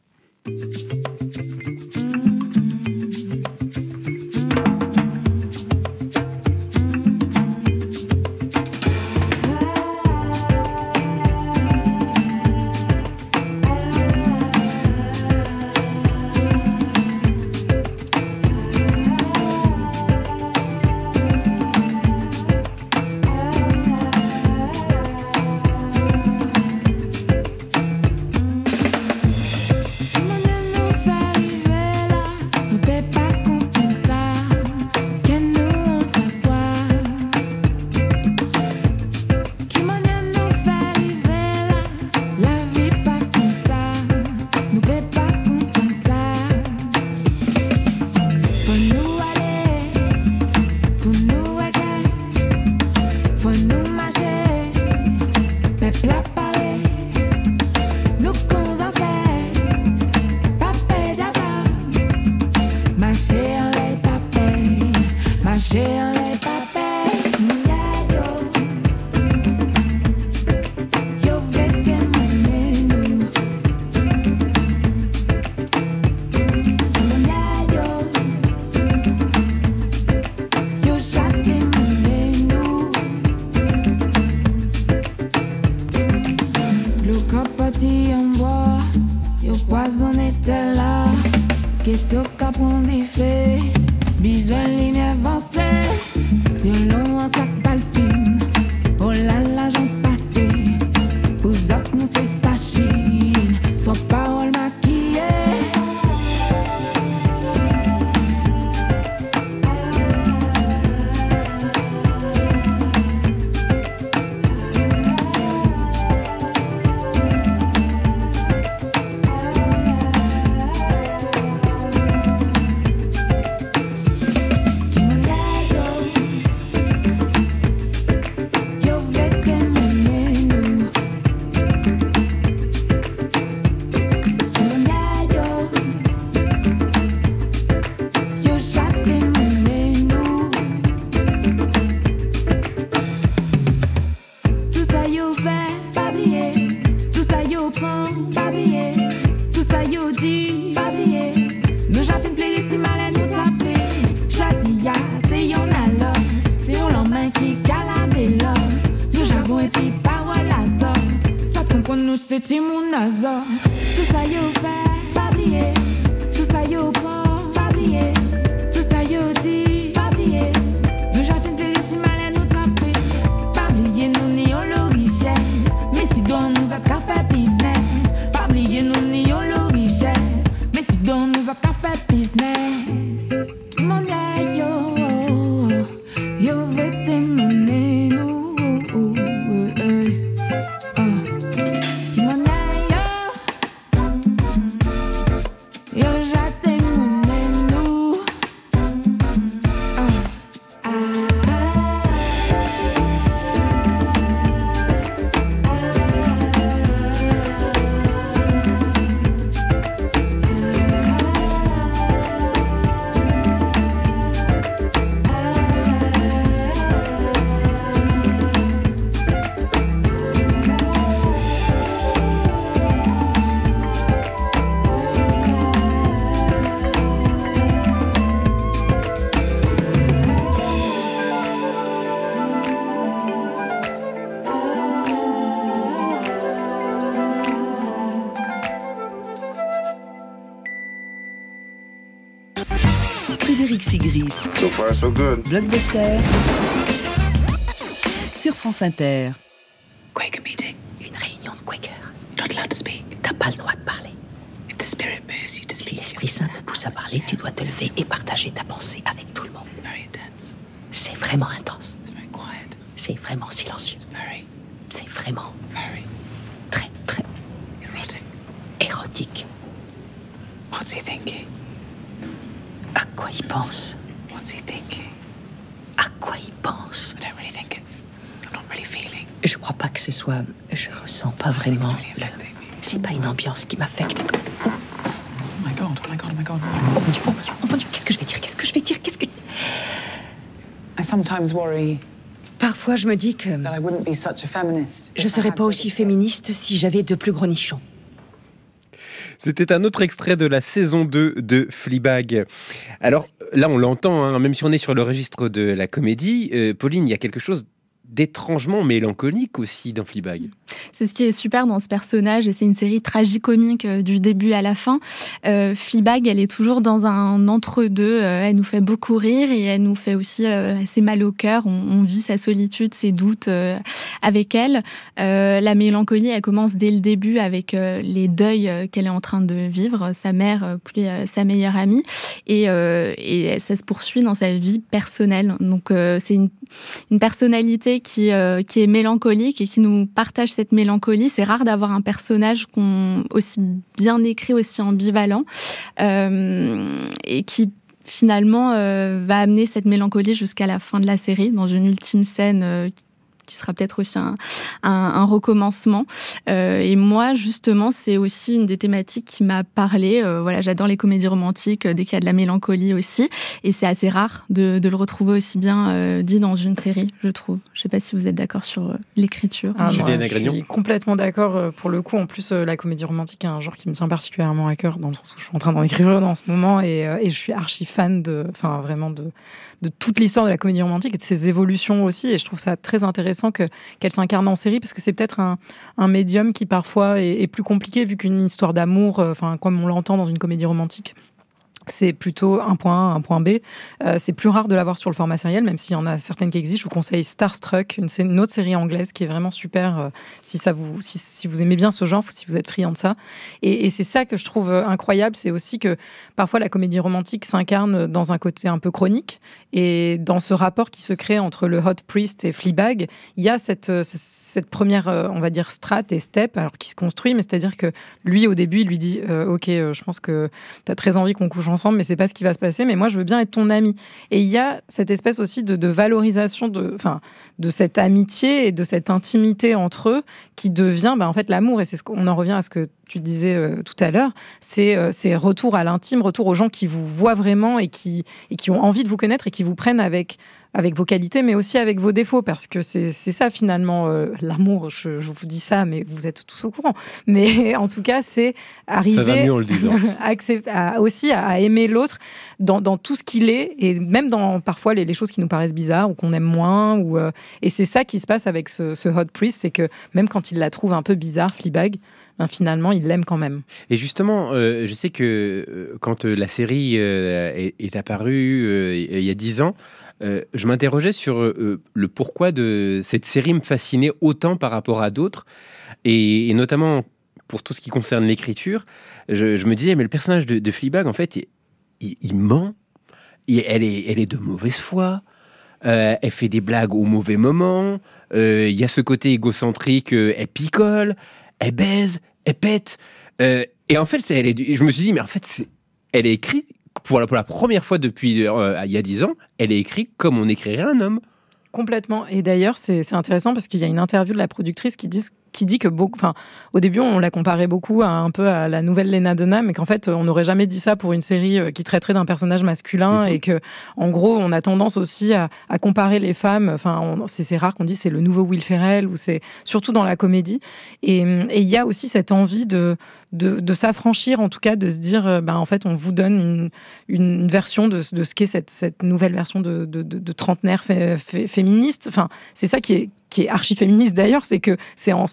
Speaker 1: Félix Sigris.
Speaker 18: So far, so good.
Speaker 1: Blockbuster. Sur France Inter.
Speaker 8: Quaker meeting. Une réunion de Quakers. Not allowed to speak. T'as pas le droit de parler. If the spirit moves you to speak. Si l'Esprit Saint te pousse à parler, tu dois te lever et partager ta pensée avec tout le monde. Very intense. C'est vraiment intense. It's very quiet. C'est vraiment silencieux. It's very. C'est vraiment. Very. Très, très. Erotic. Érotique. What's he thinking? À quoi il pense? What's he thinking? À quoi il pense? I don't really think it's. I'm not really feeling. Je crois pas que ce soit. Je ressens pas vraiment. C'est pas une ambiance qui m'affecte. Oh my god, oh my god, oh my god. Oh mon Dieu, qu'est-ce que je vais dire?
Speaker 19: I sometimes worry.
Speaker 8: Parfois, je me dis que
Speaker 19: That I wouldn't be such a feminist.
Speaker 8: je serais pas aussi féministe si j'avais de plus gros nichons.
Speaker 6: C'était un autre extrait de la saison 2 de Fleabag. Alors là, on l'entend, hein, même si on est sur le registre de la comédie, Pauline, il y a quelque chose d'étrangement mélancolique aussi dans Fleabag.
Speaker 13: C'est ce qui est super dans ce personnage, et c'est une série tragicomique du début à la fin. Fleabag, elle est toujours dans un entre-deux. Elle nous fait beaucoup rire et elle nous fait aussi assez mal au cœur. On vit sa solitude, ses doutes avec elle. La mélancolie, elle commence dès le début avec les deuils qu'elle est en train de vivre. Sa mère, puis sa meilleure amie. Et ça se poursuit dans sa vie personnelle. Donc c'est une personnalité qui est mélancolique et qui nous partage cette mélancolie. C'est rare d'avoir un personnage aussi bien écrit, aussi ambivalent, et qui finalement va amener cette mélancolie jusqu'à la fin de la série, dans une ultime scène qui sera peut-être aussi un recommencement. Et moi, justement, c'est aussi une des thématiques qui m'a parlé. Voilà, j'adore les comédies romantiques, dès qu'il y a de la mélancolie aussi. Et c'est assez rare de le retrouver aussi bien dit dans une série, je trouve. Je ne sais pas si vous êtes d'accord sur l'écriture.
Speaker 10: Moi, je suis complètement d'accord. Pour le coup, en plus, la comédie romantique est un genre qui me tient particulièrement à cœur, dans le sens où je suis en train d'en écrire dans ce moment. Et je suis archi fan de toute l'histoire de la comédie romantique et de ses évolutions aussi. Et je trouve ça très intéressant qu'elle s'incarne en série, parce que c'est peut-être un médium qui parfois est plus compliqué, vu qu'une histoire d'amour, comme on l'entend dans une comédie romantique, c'est plutôt un point A, un point B. C'est plus rare de l'avoir sur le format sériel, même s'il y en a certaines qui existent. Je vous conseille Starstruck, une autre série anglaise qui est vraiment super si vous aimez bien ce genre, si vous êtes friand de ça. Et c'est ça que je trouve incroyable, c'est aussi que parfois la comédie romantique s'incarne dans un côté un peu chronique, et dans ce rapport qui se crée entre le Hot Priest et Fleabag, il y a cette première, on va dire, strate et step, alors qui se construit, mais c'est-à-dire que lui, au début, il lui dit ok, je pense que tu as très envie qu'on couche ensemble, mais c'est pas ce qui va se passer, mais moi je veux bien être ton ami. Et il y a cette espèce aussi de valorisation de cette amitié et de cette intimité entre eux qui devient en fait l'amour. Et c'est on en revient à ce que tu disais tout à l'heure, c'est retour à l'intime, retour aux gens qui vous voient vraiment et qui ont envie de vous connaître et qui vous prennent avec vos qualités, mais aussi avec vos défauts, parce que c'est ça finalement l'amour. Je vous dis ça, mais vous êtes tous au courant. Mais en tout cas, c'est arriver
Speaker 6: ça va mieux en le disant.
Speaker 10: aussi à aimer l'autre dans tout ce qu'il est, et même dans parfois les choses qui nous paraissent bizarres ou qu'on aime moins. Et c'est ça qui se passe avec ce Hot Priest, c'est que même quand il la trouve un peu bizarre, Fleabag, finalement, il l'aime quand même.
Speaker 6: Et justement, je sais que quand la série est apparue il y a 10 ans, je m'interrogeais sur le pourquoi de cette série me fascinait autant par rapport à d'autres, et notamment pour tout ce qui concerne l'écriture. Je me disais, mais le personnage de Fleabag, en fait, il ment, elle est de mauvaise foi, elle fait des blagues au mauvais moment, il y a ce côté égocentrique, elle picole, elle baise, elle pète, et en fait, je me suis dit, mais en fait, elle est écrite, pour la première fois depuis il y a 10 ans, elle est écrite comme on écrirait un homme.
Speaker 10: Complètement. Et d'ailleurs, c'est intéressant parce qu'il y a une interview de la productrice qui dit que au début, on la comparait beaucoup un peu à la nouvelle Lena Dunham, mais qu'en fait, on n'aurait jamais dit ça pour une série qui traiterait d'un personnage masculin, et que, en gros, on a tendance aussi à comparer les femmes. C'est rare qu'on dise c'est le nouveau Will Ferrell, ou c'est surtout dans la comédie. Et il y a aussi cette envie de s'affranchir, en tout cas, de se dire, en fait, on vous donne une version de ce qu'est cette nouvelle version de trentenaire féministe. Enfin, c'est ça qui est archi-féministe d'ailleurs, c'est que c'est en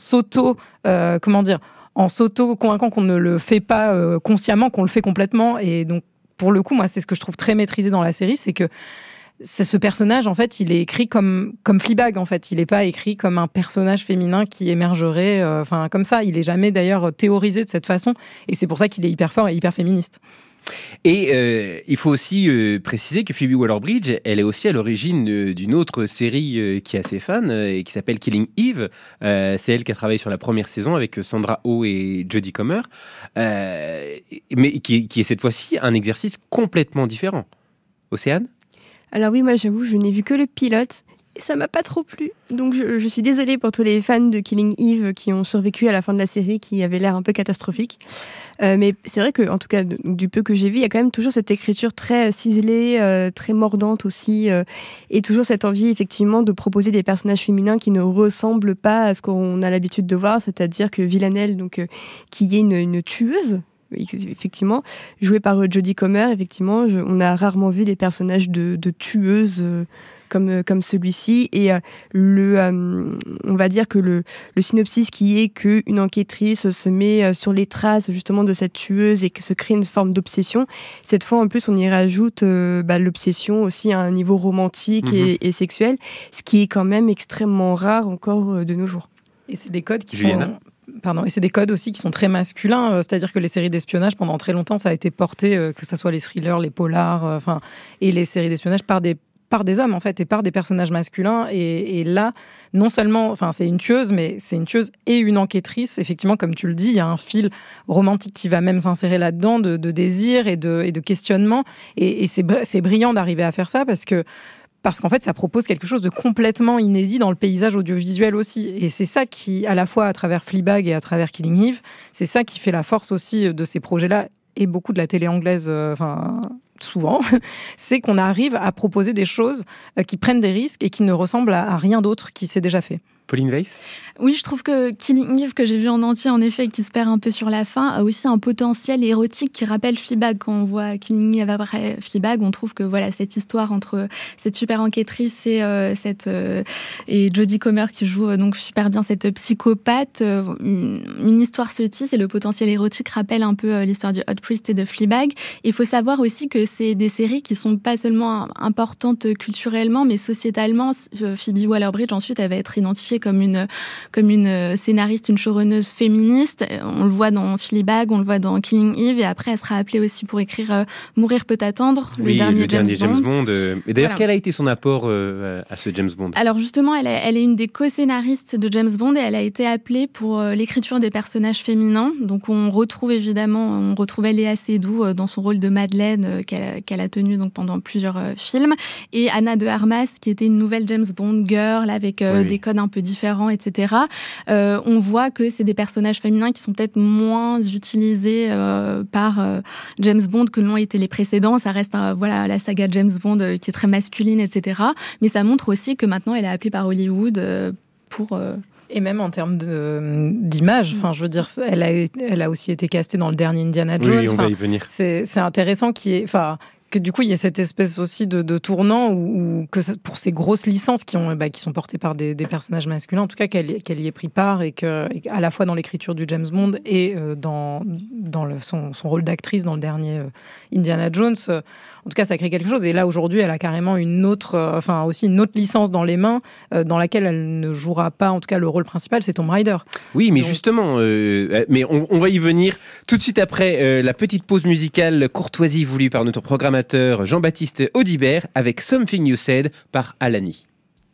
Speaker 10: s'auto-convaincant qu'on ne le fait pas consciemment, qu'on le fait complètement. Et donc, pour le coup, moi, c'est ce que je trouve très maîtrisé dans la série, c'est que ce personnage, en fait, il est écrit comme Fleabag, en fait. Il n'est pas écrit comme un personnage féminin qui émergerait, comme ça. Il n'est jamais, d'ailleurs, théorisé de cette façon. Et c'est pour ça qu'il est hyper fort et hyper féministe.
Speaker 6: Et il faut aussi préciser que Phoebe Waller-Bridge, elle est aussi à l'origine d'une autre série qui est assez fan et qui s'appelle Killing Eve. C'est elle qui a travaillé sur la première saison avec Sandra Oh et Jodie Comer, mais qui est cette fois-ci un exercice complètement différent. Océane ?
Speaker 12: Alors oui, moi j'avoue, je n'ai vu que le pilote et ça m'a pas trop plu. Donc je suis désolée pour tous les fans de Killing Eve qui ont survécu à la fin de la série, qui avait l'air un peu catastrophique. Mais c'est vrai que, en tout cas, du peu que j'ai vu, il y a quand même toujours cette écriture très ciselée, très mordante aussi, et toujours cette envie effectivement de proposer des personnages féminins qui ne ressemblent pas à ce qu'on a l'habitude de voir, c'est-à-dire que Villanelle, donc qui est une tueuse. Effectivement, jouée par Jodie Comer, effectivement, on a rarement vu des personnages de tueuses comme celui-ci. Et on va dire que le synopsis qui est qu'une enquêtrice se met sur les traces justement de cette tueuse et que se crée une forme d'obsession. Cette fois, en plus, on y rajoute l'obsession aussi à un niveau romantique et sexuel, ce qui est quand même extrêmement rare encore de nos jours.
Speaker 10: Et c'est des codes qui sont... Et c'est des codes aussi qui sont très masculins, c'est-à-dire que les séries d'espionnage, pendant très longtemps, ça a été porté, que ce soit les thrillers, les polars, et les séries d'espionnage par des hommes, en fait, et par des personnages masculins. Et là, non seulement, c'est une tueuse, mais c'est une tueuse et une enquêtrice. Effectivement, comme tu le dis, il y a un fil romantique qui va même s'insérer là-dedans, de désir et de questionnement. Et c'est brillant d'arriver à faire ça parce qu'en fait, ça propose quelque chose de complètement inédit dans le paysage audiovisuel aussi. Et c'est ça qui, à la fois à travers Fleabag et à travers Killing Eve, c'est ça qui fait la force aussi de ces projets-là et beaucoup de la télé anglaise, souvent, c'est qu'on arrive à proposer des choses qui prennent des risques et qui ne ressemblent à rien d'autre qui s'est déjà fait.
Speaker 6: Pauline Weiss ?
Speaker 13: Oui, je trouve que Killing Eve, que j'ai vu en entier, en effet, qui se perd un peu sur la fin, a aussi un potentiel érotique qui rappelle Fleabag. Quand on voit Killing Eve après Fleabag, on trouve que voilà, cette histoire entre cette super enquêtrice et Jodie Comer qui joue donc super bien cette psychopathe, une histoire se tisse et le potentiel érotique rappelle un peu l'histoire du Hot Priest et de Fleabag. Il faut savoir aussi que c'est des séries qui sont pas seulement importantes culturellement, mais sociétalement. Phoebe Waller-Bridge, ensuite, elle va être identifiée comme une scénariste, une showrunneuse féministe. On le voit dans Fleabag, on le voit dans Killing Eve, et après elle sera appelée aussi pour écrire Mourir peut attendre, le dernier James Bond.
Speaker 6: Et d'ailleurs, quel a été son apport à ce James Bond ?
Speaker 13: Alors justement, elle est une des co-scénaristes de James Bond et elle a été appelée pour l'écriture des personnages féminins. Donc on retrouvait Léa Seydoux dans son rôle de Madeleine qu'elle a tenu donc pendant plusieurs films, et Anna de Armas qui était une nouvelle James Bond girl avec des codes un peu différents, etc. On voit que c'est des personnages féminins qui sont peut-être moins utilisés par James Bond que l'ont été les précédents. Ça reste la saga James Bond qui est très masculine, etc. Mais ça montre aussi que maintenant elle est appelée par Hollywood pour...
Speaker 10: Et même en termes d'image, je veux dire, elle a aussi été castée dans le dernier Indiana Jones.
Speaker 6: Oui, on va y venir.
Speaker 10: C'est intéressant que du coup il y ait cette espèce aussi de tournant où que pour ces grosses licences qui sont portées par des personnages masculins, en tout cas qu'elle y ait pris part et à la fois dans l'écriture du James Bond et dans son rôle d'actrice dans le dernier Indiana Jones, en tout cas ça crée quelque chose. Et là aujourd'hui elle a carrément une autre licence dans les mains dans laquelle elle ne jouera pas en tout cas le rôle principal, c'est Tomb Raider.
Speaker 6: Oui, mais justement, mais on va y venir tout de suite après la petite pause musicale courtoisie voulue par notre programmateur Jean-Baptiste Audibert avec Something You Said par Alani.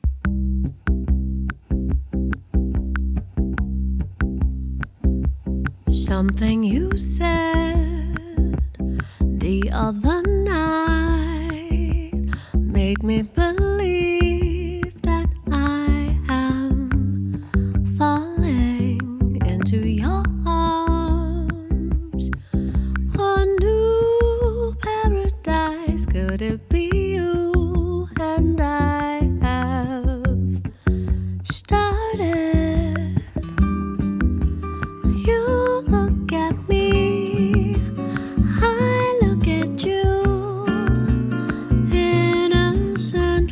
Speaker 20: Something you said the other night made me believe that I am falling into your arms. A new paradise, could it be you and I have started? You look at me, I look at you, innocent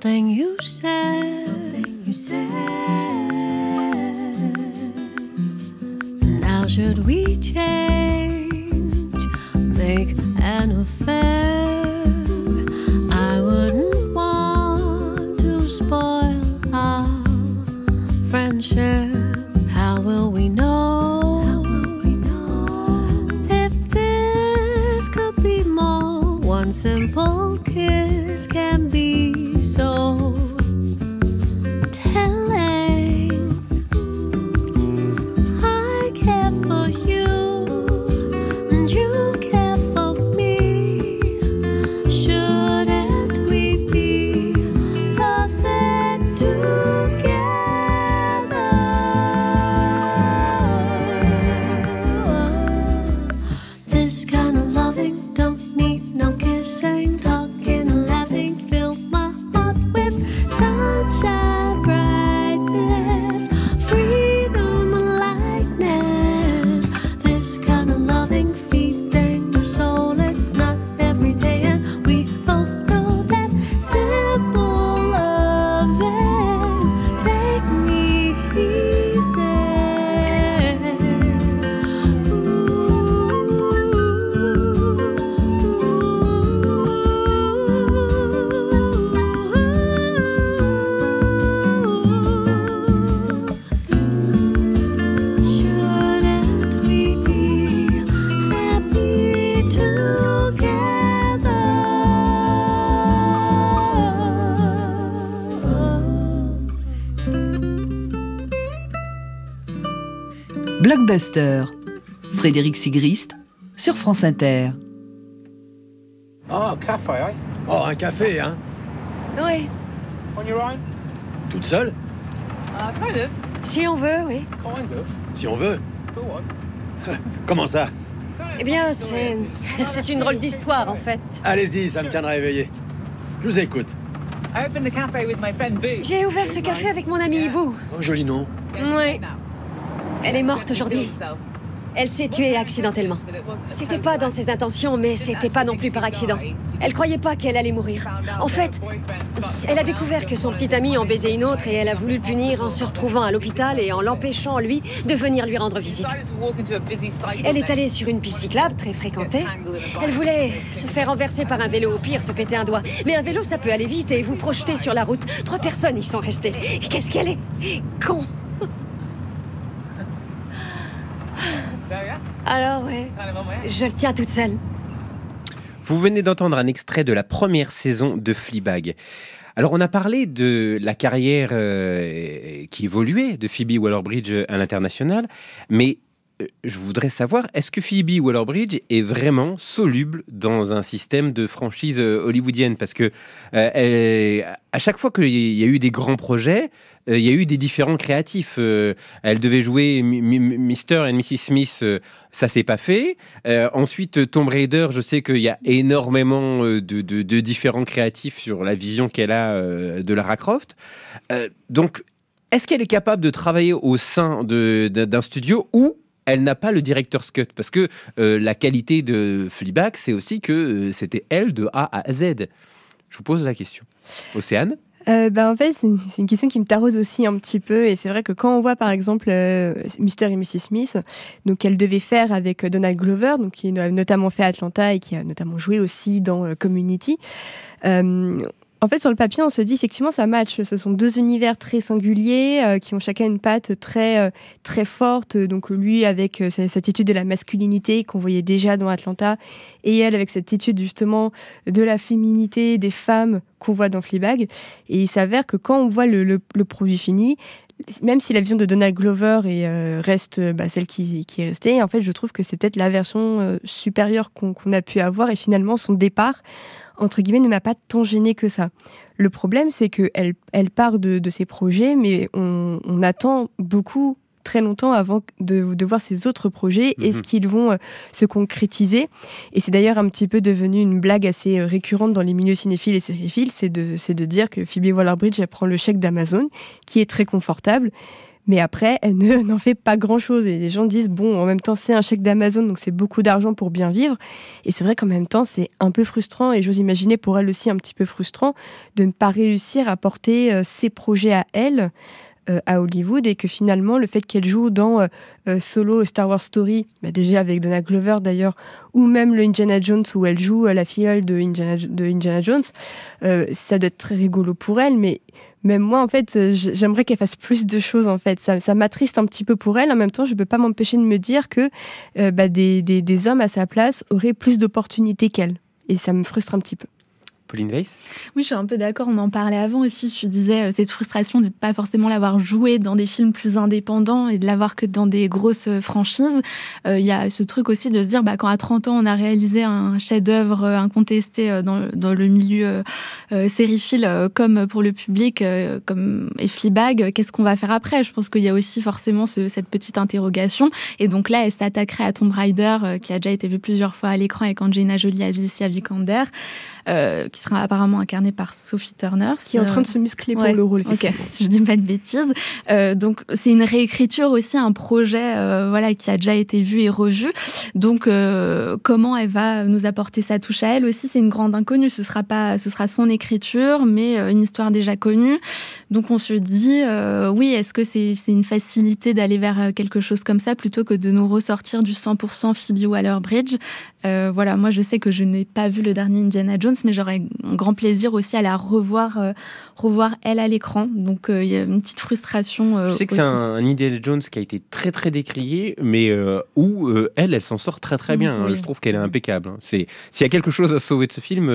Speaker 20: something you said. Now should we change, make an affair? I wouldn't want to spoil our friendship. How will we know if this could be more? One simple kiss can be so telling. I care for you and you care for me. Shouldn't we be perfect together? This kind of loving don't need no kissing, talking and laughing. Fill my heart with sunshine, brightness, freedom and lightness. This kind of loving feeding the soul, it's not every day, and we both know that simple loving take me easy. Shouldn't we be happy together?
Speaker 1: Blockbuster. Frédéric Sigrist sur France Inter.
Speaker 21: Ah, café, hein?
Speaker 22: Oh, un café, hein?
Speaker 23: Oui.
Speaker 21: On your own?
Speaker 22: Toute seule?
Speaker 21: Kind of.
Speaker 23: Si on veut, oui.
Speaker 21: Kind of.
Speaker 22: Si on veut.
Speaker 21: Go on.
Speaker 22: Comment ça?
Speaker 23: Eh bien, c'est une drôle d'histoire, en fait.
Speaker 22: Allez-y, ça me tiendra éveillé. Je vous écoute.
Speaker 21: I opened the cafe with my friend Boo.
Speaker 23: J'ai ouvert ce café avec mon ami Ibou.
Speaker 22: Oh, joli nom.
Speaker 23: Oui. Elle est morte aujourd'hui. Elle s'est tuée accidentellement. C'était pas dans ses intentions, mais c'était pas non plus par accident. Elle croyait pas qu'elle allait mourir. En fait, elle a découvert que son petit ami en baisait une autre et elle a voulu le punir en se retrouvant à l'hôpital et en l'empêchant, lui, de venir lui rendre visite. Elle est allée sur une piste cyclable très fréquentée. Elle voulait se faire renverser par un vélo, au pire se péter un doigt. Mais un vélo, ça peut aller vite et vous projeter sur la route. 3 personnes y sont restées. Qu'est-ce qu'elle est con! Alors, ouais, je le tiens toute seule.
Speaker 6: Vous venez d'entendre un extrait de la première saison de Fleabag. Alors, on a parlé de la carrière qui évoluait de Phoebe Waller-Bridge à l'international, mais je voudrais savoir, est-ce que Phoebe Waller-Bridge est vraiment soluble dans un système de franchise hollywoodienne? Parce que à chaque fois qu'il y a eu des grands projets, il y a eu des différents créatifs. Elle devait jouer Mr. et Mrs. Smith, ça s'est pas fait. Ensuite, Tomb Raider, je sais qu'il y a énormément de différents créatifs sur la vision qu'elle a de Lara Croft. Donc, est-ce qu'elle est capable de travailler au sein d'un studio où elle n'a pas le director's cut? Parce que la qualité de Fleabag, c'est aussi que c'était elle de A à Z. Je vous pose la question. Océane?
Speaker 12: En fait, c'est une question qui me taraude aussi un petit peu. Et c'est vrai que quand on voit, par exemple, Mr. et Mrs. Smith, donc qu'elle devait faire avec Donald Glover, donc qui a notamment fait Atlanta et qui a notamment joué aussi dans Community. En fait, sur le papier, on se dit effectivement ça match. Ce sont 2 univers très singuliers qui ont chacun une patte très forte. Donc lui avec cette étude de la masculinité qu'on voyait déjà dans Atlanta, et elle avec cette étude justement de la féminité des femmes qu'on voit dans Fleabag. Et il s'avère que quand on voit le produit fini, même si la vision de Donald Glover reste celle qui est restée, en fait, je trouve que c'est peut-être la version supérieure qu'on a pu avoir, et finalement son départ, entre guillemets, ne m'a pas tant gênée que ça. Le problème, c'est qu'elle part de ses projets, mais on attend beaucoup, très longtemps avant de voir ces autres projets. Est-ce qu'ils vont se concrétiser? Et c'est d'ailleurs un petit peu devenu une blague assez récurrente dans les milieux cinéphiles et sériphiles, c'est de dire que Phoebe Waller-Bridge, elle prend le chèque d'Amazon, qui est très confortable, Mais après, elle n'en fait pas grand-chose. Et les gens disent, bon, en même temps, c'est un chèque d'Amazon, donc c'est beaucoup d'argent pour bien vivre. Et c'est vrai qu'en même temps, c'est un peu frustrant. Et j'ose imaginer pour elle aussi un petit peu frustrant de ne pas réussir à porter ses projets à elle, à Hollywood. Et que finalement, le fait qu'elle joue dans Solo, Star Wars Story, déjà avec Donald Glover d'ailleurs, ou même le Indiana Jones où elle joue la filleule de Indiana Jones, ça doit être très rigolo pour elle. Mais même moi, en fait, j'aimerais qu'elle fasse plus de choses, en fait. Ça m'attriste un petit peu pour elle. En même temps, je ne peux pas m'empêcher de me dire que des hommes à sa place auraient plus d'opportunités qu'elle. Et ça me frustre un petit peu.
Speaker 6: Pauline Weiss ?
Speaker 13: Oui, je suis un peu d'accord, on en parlait avant aussi. Je disais cette frustration de ne pas forcément l'avoir joué dans des films plus indépendants et de l'avoir que dans des grosses franchises. Il y a ce truc aussi de se dire, quand à 30 ans, on a réalisé un chef-d'œuvre incontesté dans le milieu sériephile comme pour le public, comme Fleabag, qu'est-ce qu'on va faire après ? Je pense qu'il y a aussi forcément cette petite interrogation. Et donc là, elle s'attaquerait à Tomb Raider, qui a déjà été vu plusieurs fois à l'écran avec Angelina Jolie et Alicia Vikander, qui sera apparemment incarnée par Sophie Turner.
Speaker 12: Qui est en train de se muscler pour le rôle.
Speaker 13: Ok, si je dis pas de bêtises. Donc, c'est une réécriture aussi, un projet qui a déjà été vu et revu. Donc, comment elle va nous apporter sa touche à elle aussi, c'est une grande inconnue. Ce sera son écriture, mais une histoire déjà connue. Donc, on se dit, oui, est-ce que c'est une facilité d'aller vers quelque chose comme ça plutôt que de nous ressortir du 100% Phoebe Waller-Bridge. Moi, je sais que je n'ai pas vu le dernier Indiana Jones, mais j'aurais un grand plaisir aussi à la revoir elle à l'écran. Donc, il y a une petite frustration.
Speaker 6: Je sais que
Speaker 13: aussi.
Speaker 6: c'est un Indiana Jones qui a été très très décrié, mais où elle s'en sort très très bien.
Speaker 13: Oui.
Speaker 6: Je trouve qu'elle est impeccable. S'il y a quelque chose à sauver de ce film,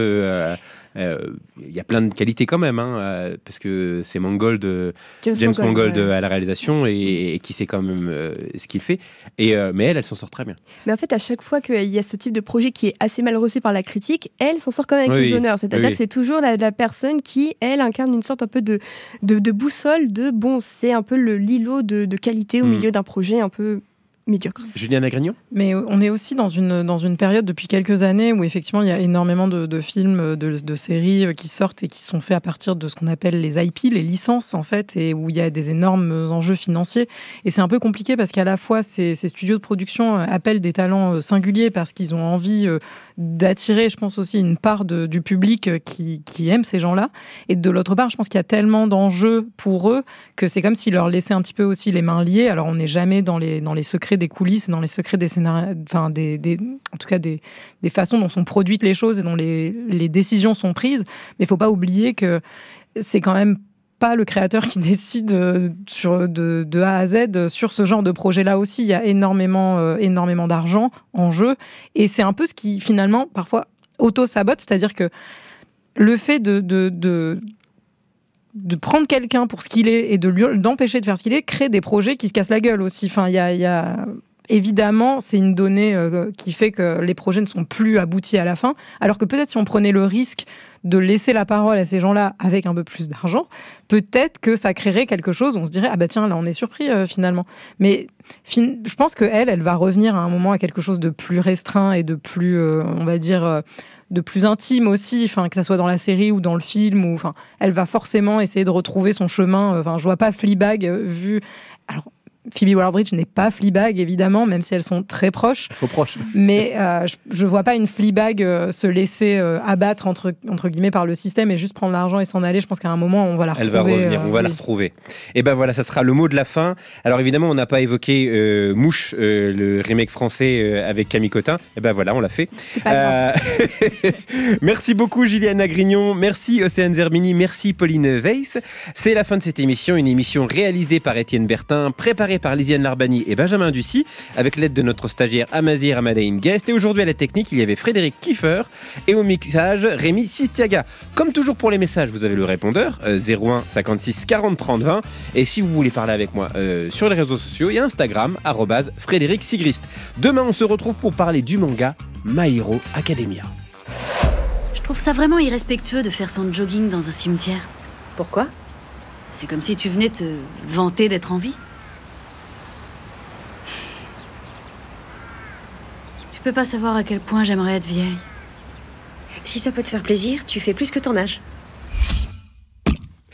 Speaker 6: il y a plein de qualités quand même, parce que c'est James Mangold à la réalisation et qui sait quand même ce qu'il fait. Mais elle s'en sort très bien.
Speaker 12: Mais en fait, à chaque fois qu'il y a ce type de projet qui est assez mal reçu par la critique, elle s'en sort quand même avec les honneurs. C'est-à-dire que c'est toujours la personne qui, elle, incarne une sorte un peu de boussole c'est un peu l'îlot de qualité au milieu d'un projet un peu médiocre.
Speaker 6: Juliana Grignon ?
Speaker 10: Mais on est aussi dans une période depuis quelques années où effectivement il y a énormément de films, de séries qui sortent et qui sont faits à partir de ce qu'on appelle les IP, les licences en fait, et où il y a des énormes enjeux financiers. Et c'est un peu compliqué parce qu'à la fois ces studios de production appellent des talents singuliers parce qu'ils ont envie d'attirer, je pense aussi, une part du public qui aime ces gens-là. Et de l'autre part, je pense qu'il y a tellement d'enjeux pour eux que c'est comme s'ils leur laissaient un petit peu aussi les mains liées. Alors on n'est jamais dans les secrets des coulisses, dans les secrets des scénarios, en tout cas des façons dont sont produites les choses et dont les décisions sont prises. Mais il ne faut pas oublier que c'est quand même pas le créateur qui décide de A à Z sur ce genre de projet-là aussi. Il y a énormément d'argent en jeu. Et c'est un peu ce qui, finalement, parfois, auto-sabote. C'est-à-dire que le fait de prendre quelqu'un pour ce qu'il est et d'empêcher de faire ce qu'il est crée des projets qui se cassent la gueule aussi. Enfin, il y a évidemment, c'est une donnée qui fait que les projets ne sont plus aboutis à la fin, alors que peut-être si on prenait le risque de laisser la parole à ces gens-là avec un peu plus d'argent, peut-être que ça créerait quelque chose où on se dirait « Ah bah tiens, là on est surpris finalement ». Mais je pense qu'elle va revenir à un moment à quelque chose de plus restreint et de plus, on va dire... de plus intime aussi, que ça soit dans la série ou dans le film, elle va forcément essayer de retrouver son chemin. Je vois pas Fleabag vu... Alors, Phoebe Waller-Bridge n'est pas Fleabag, évidemment, même si elles sont très proches.
Speaker 6: Elles sont proches.
Speaker 10: Mais je vois pas une Fleabag se laisser abattre, entre guillemets, par le système et juste prendre l'argent et s'en aller. Je pense qu'à un moment, on va la retrouver.
Speaker 6: Elle va revenir, on va la retrouver. Et ben voilà, ça sera le mot de la fin. Alors évidemment, on n'a pas évoqué Mouche, le remake français avec Camille Cotin. Et ben voilà, on l'a fait.
Speaker 12: C'est pas grave.
Speaker 6: Merci beaucoup, Juliana Grignon. Merci, Océane Zerbini. Merci, Pauline Weiss. C'est la fin de cette émission. Une émission réalisée par Étienne Bertin, préparée par Lisiane Larbani et Benjamin Ducy, avec l'aide de notre stagiaire Amazir Amadaïn Guest. Et aujourd'hui à la technique, il y avait Frédéric Kiefer et au mixage, Rémi Sistiaga. Comme toujours pour les messages, vous avez le répondeur 01 56 40 30 20. Et si vous voulez parler avec moi sur les réseaux sociaux, il y a Instagram @Frédéric Sigrist. Demain, on se retrouve pour parler du manga My Hero Academia.
Speaker 11: Je trouve ça vraiment irrespectueux de faire son jogging dans un cimetière.
Speaker 16: Pourquoi ?
Speaker 11: C'est comme si tu venais te vanter d'être en vie. Tu peux pas savoir à quel point j'aimerais être vieille.
Speaker 16: Si ça peut te faire plaisir, tu fais plus que ton âge.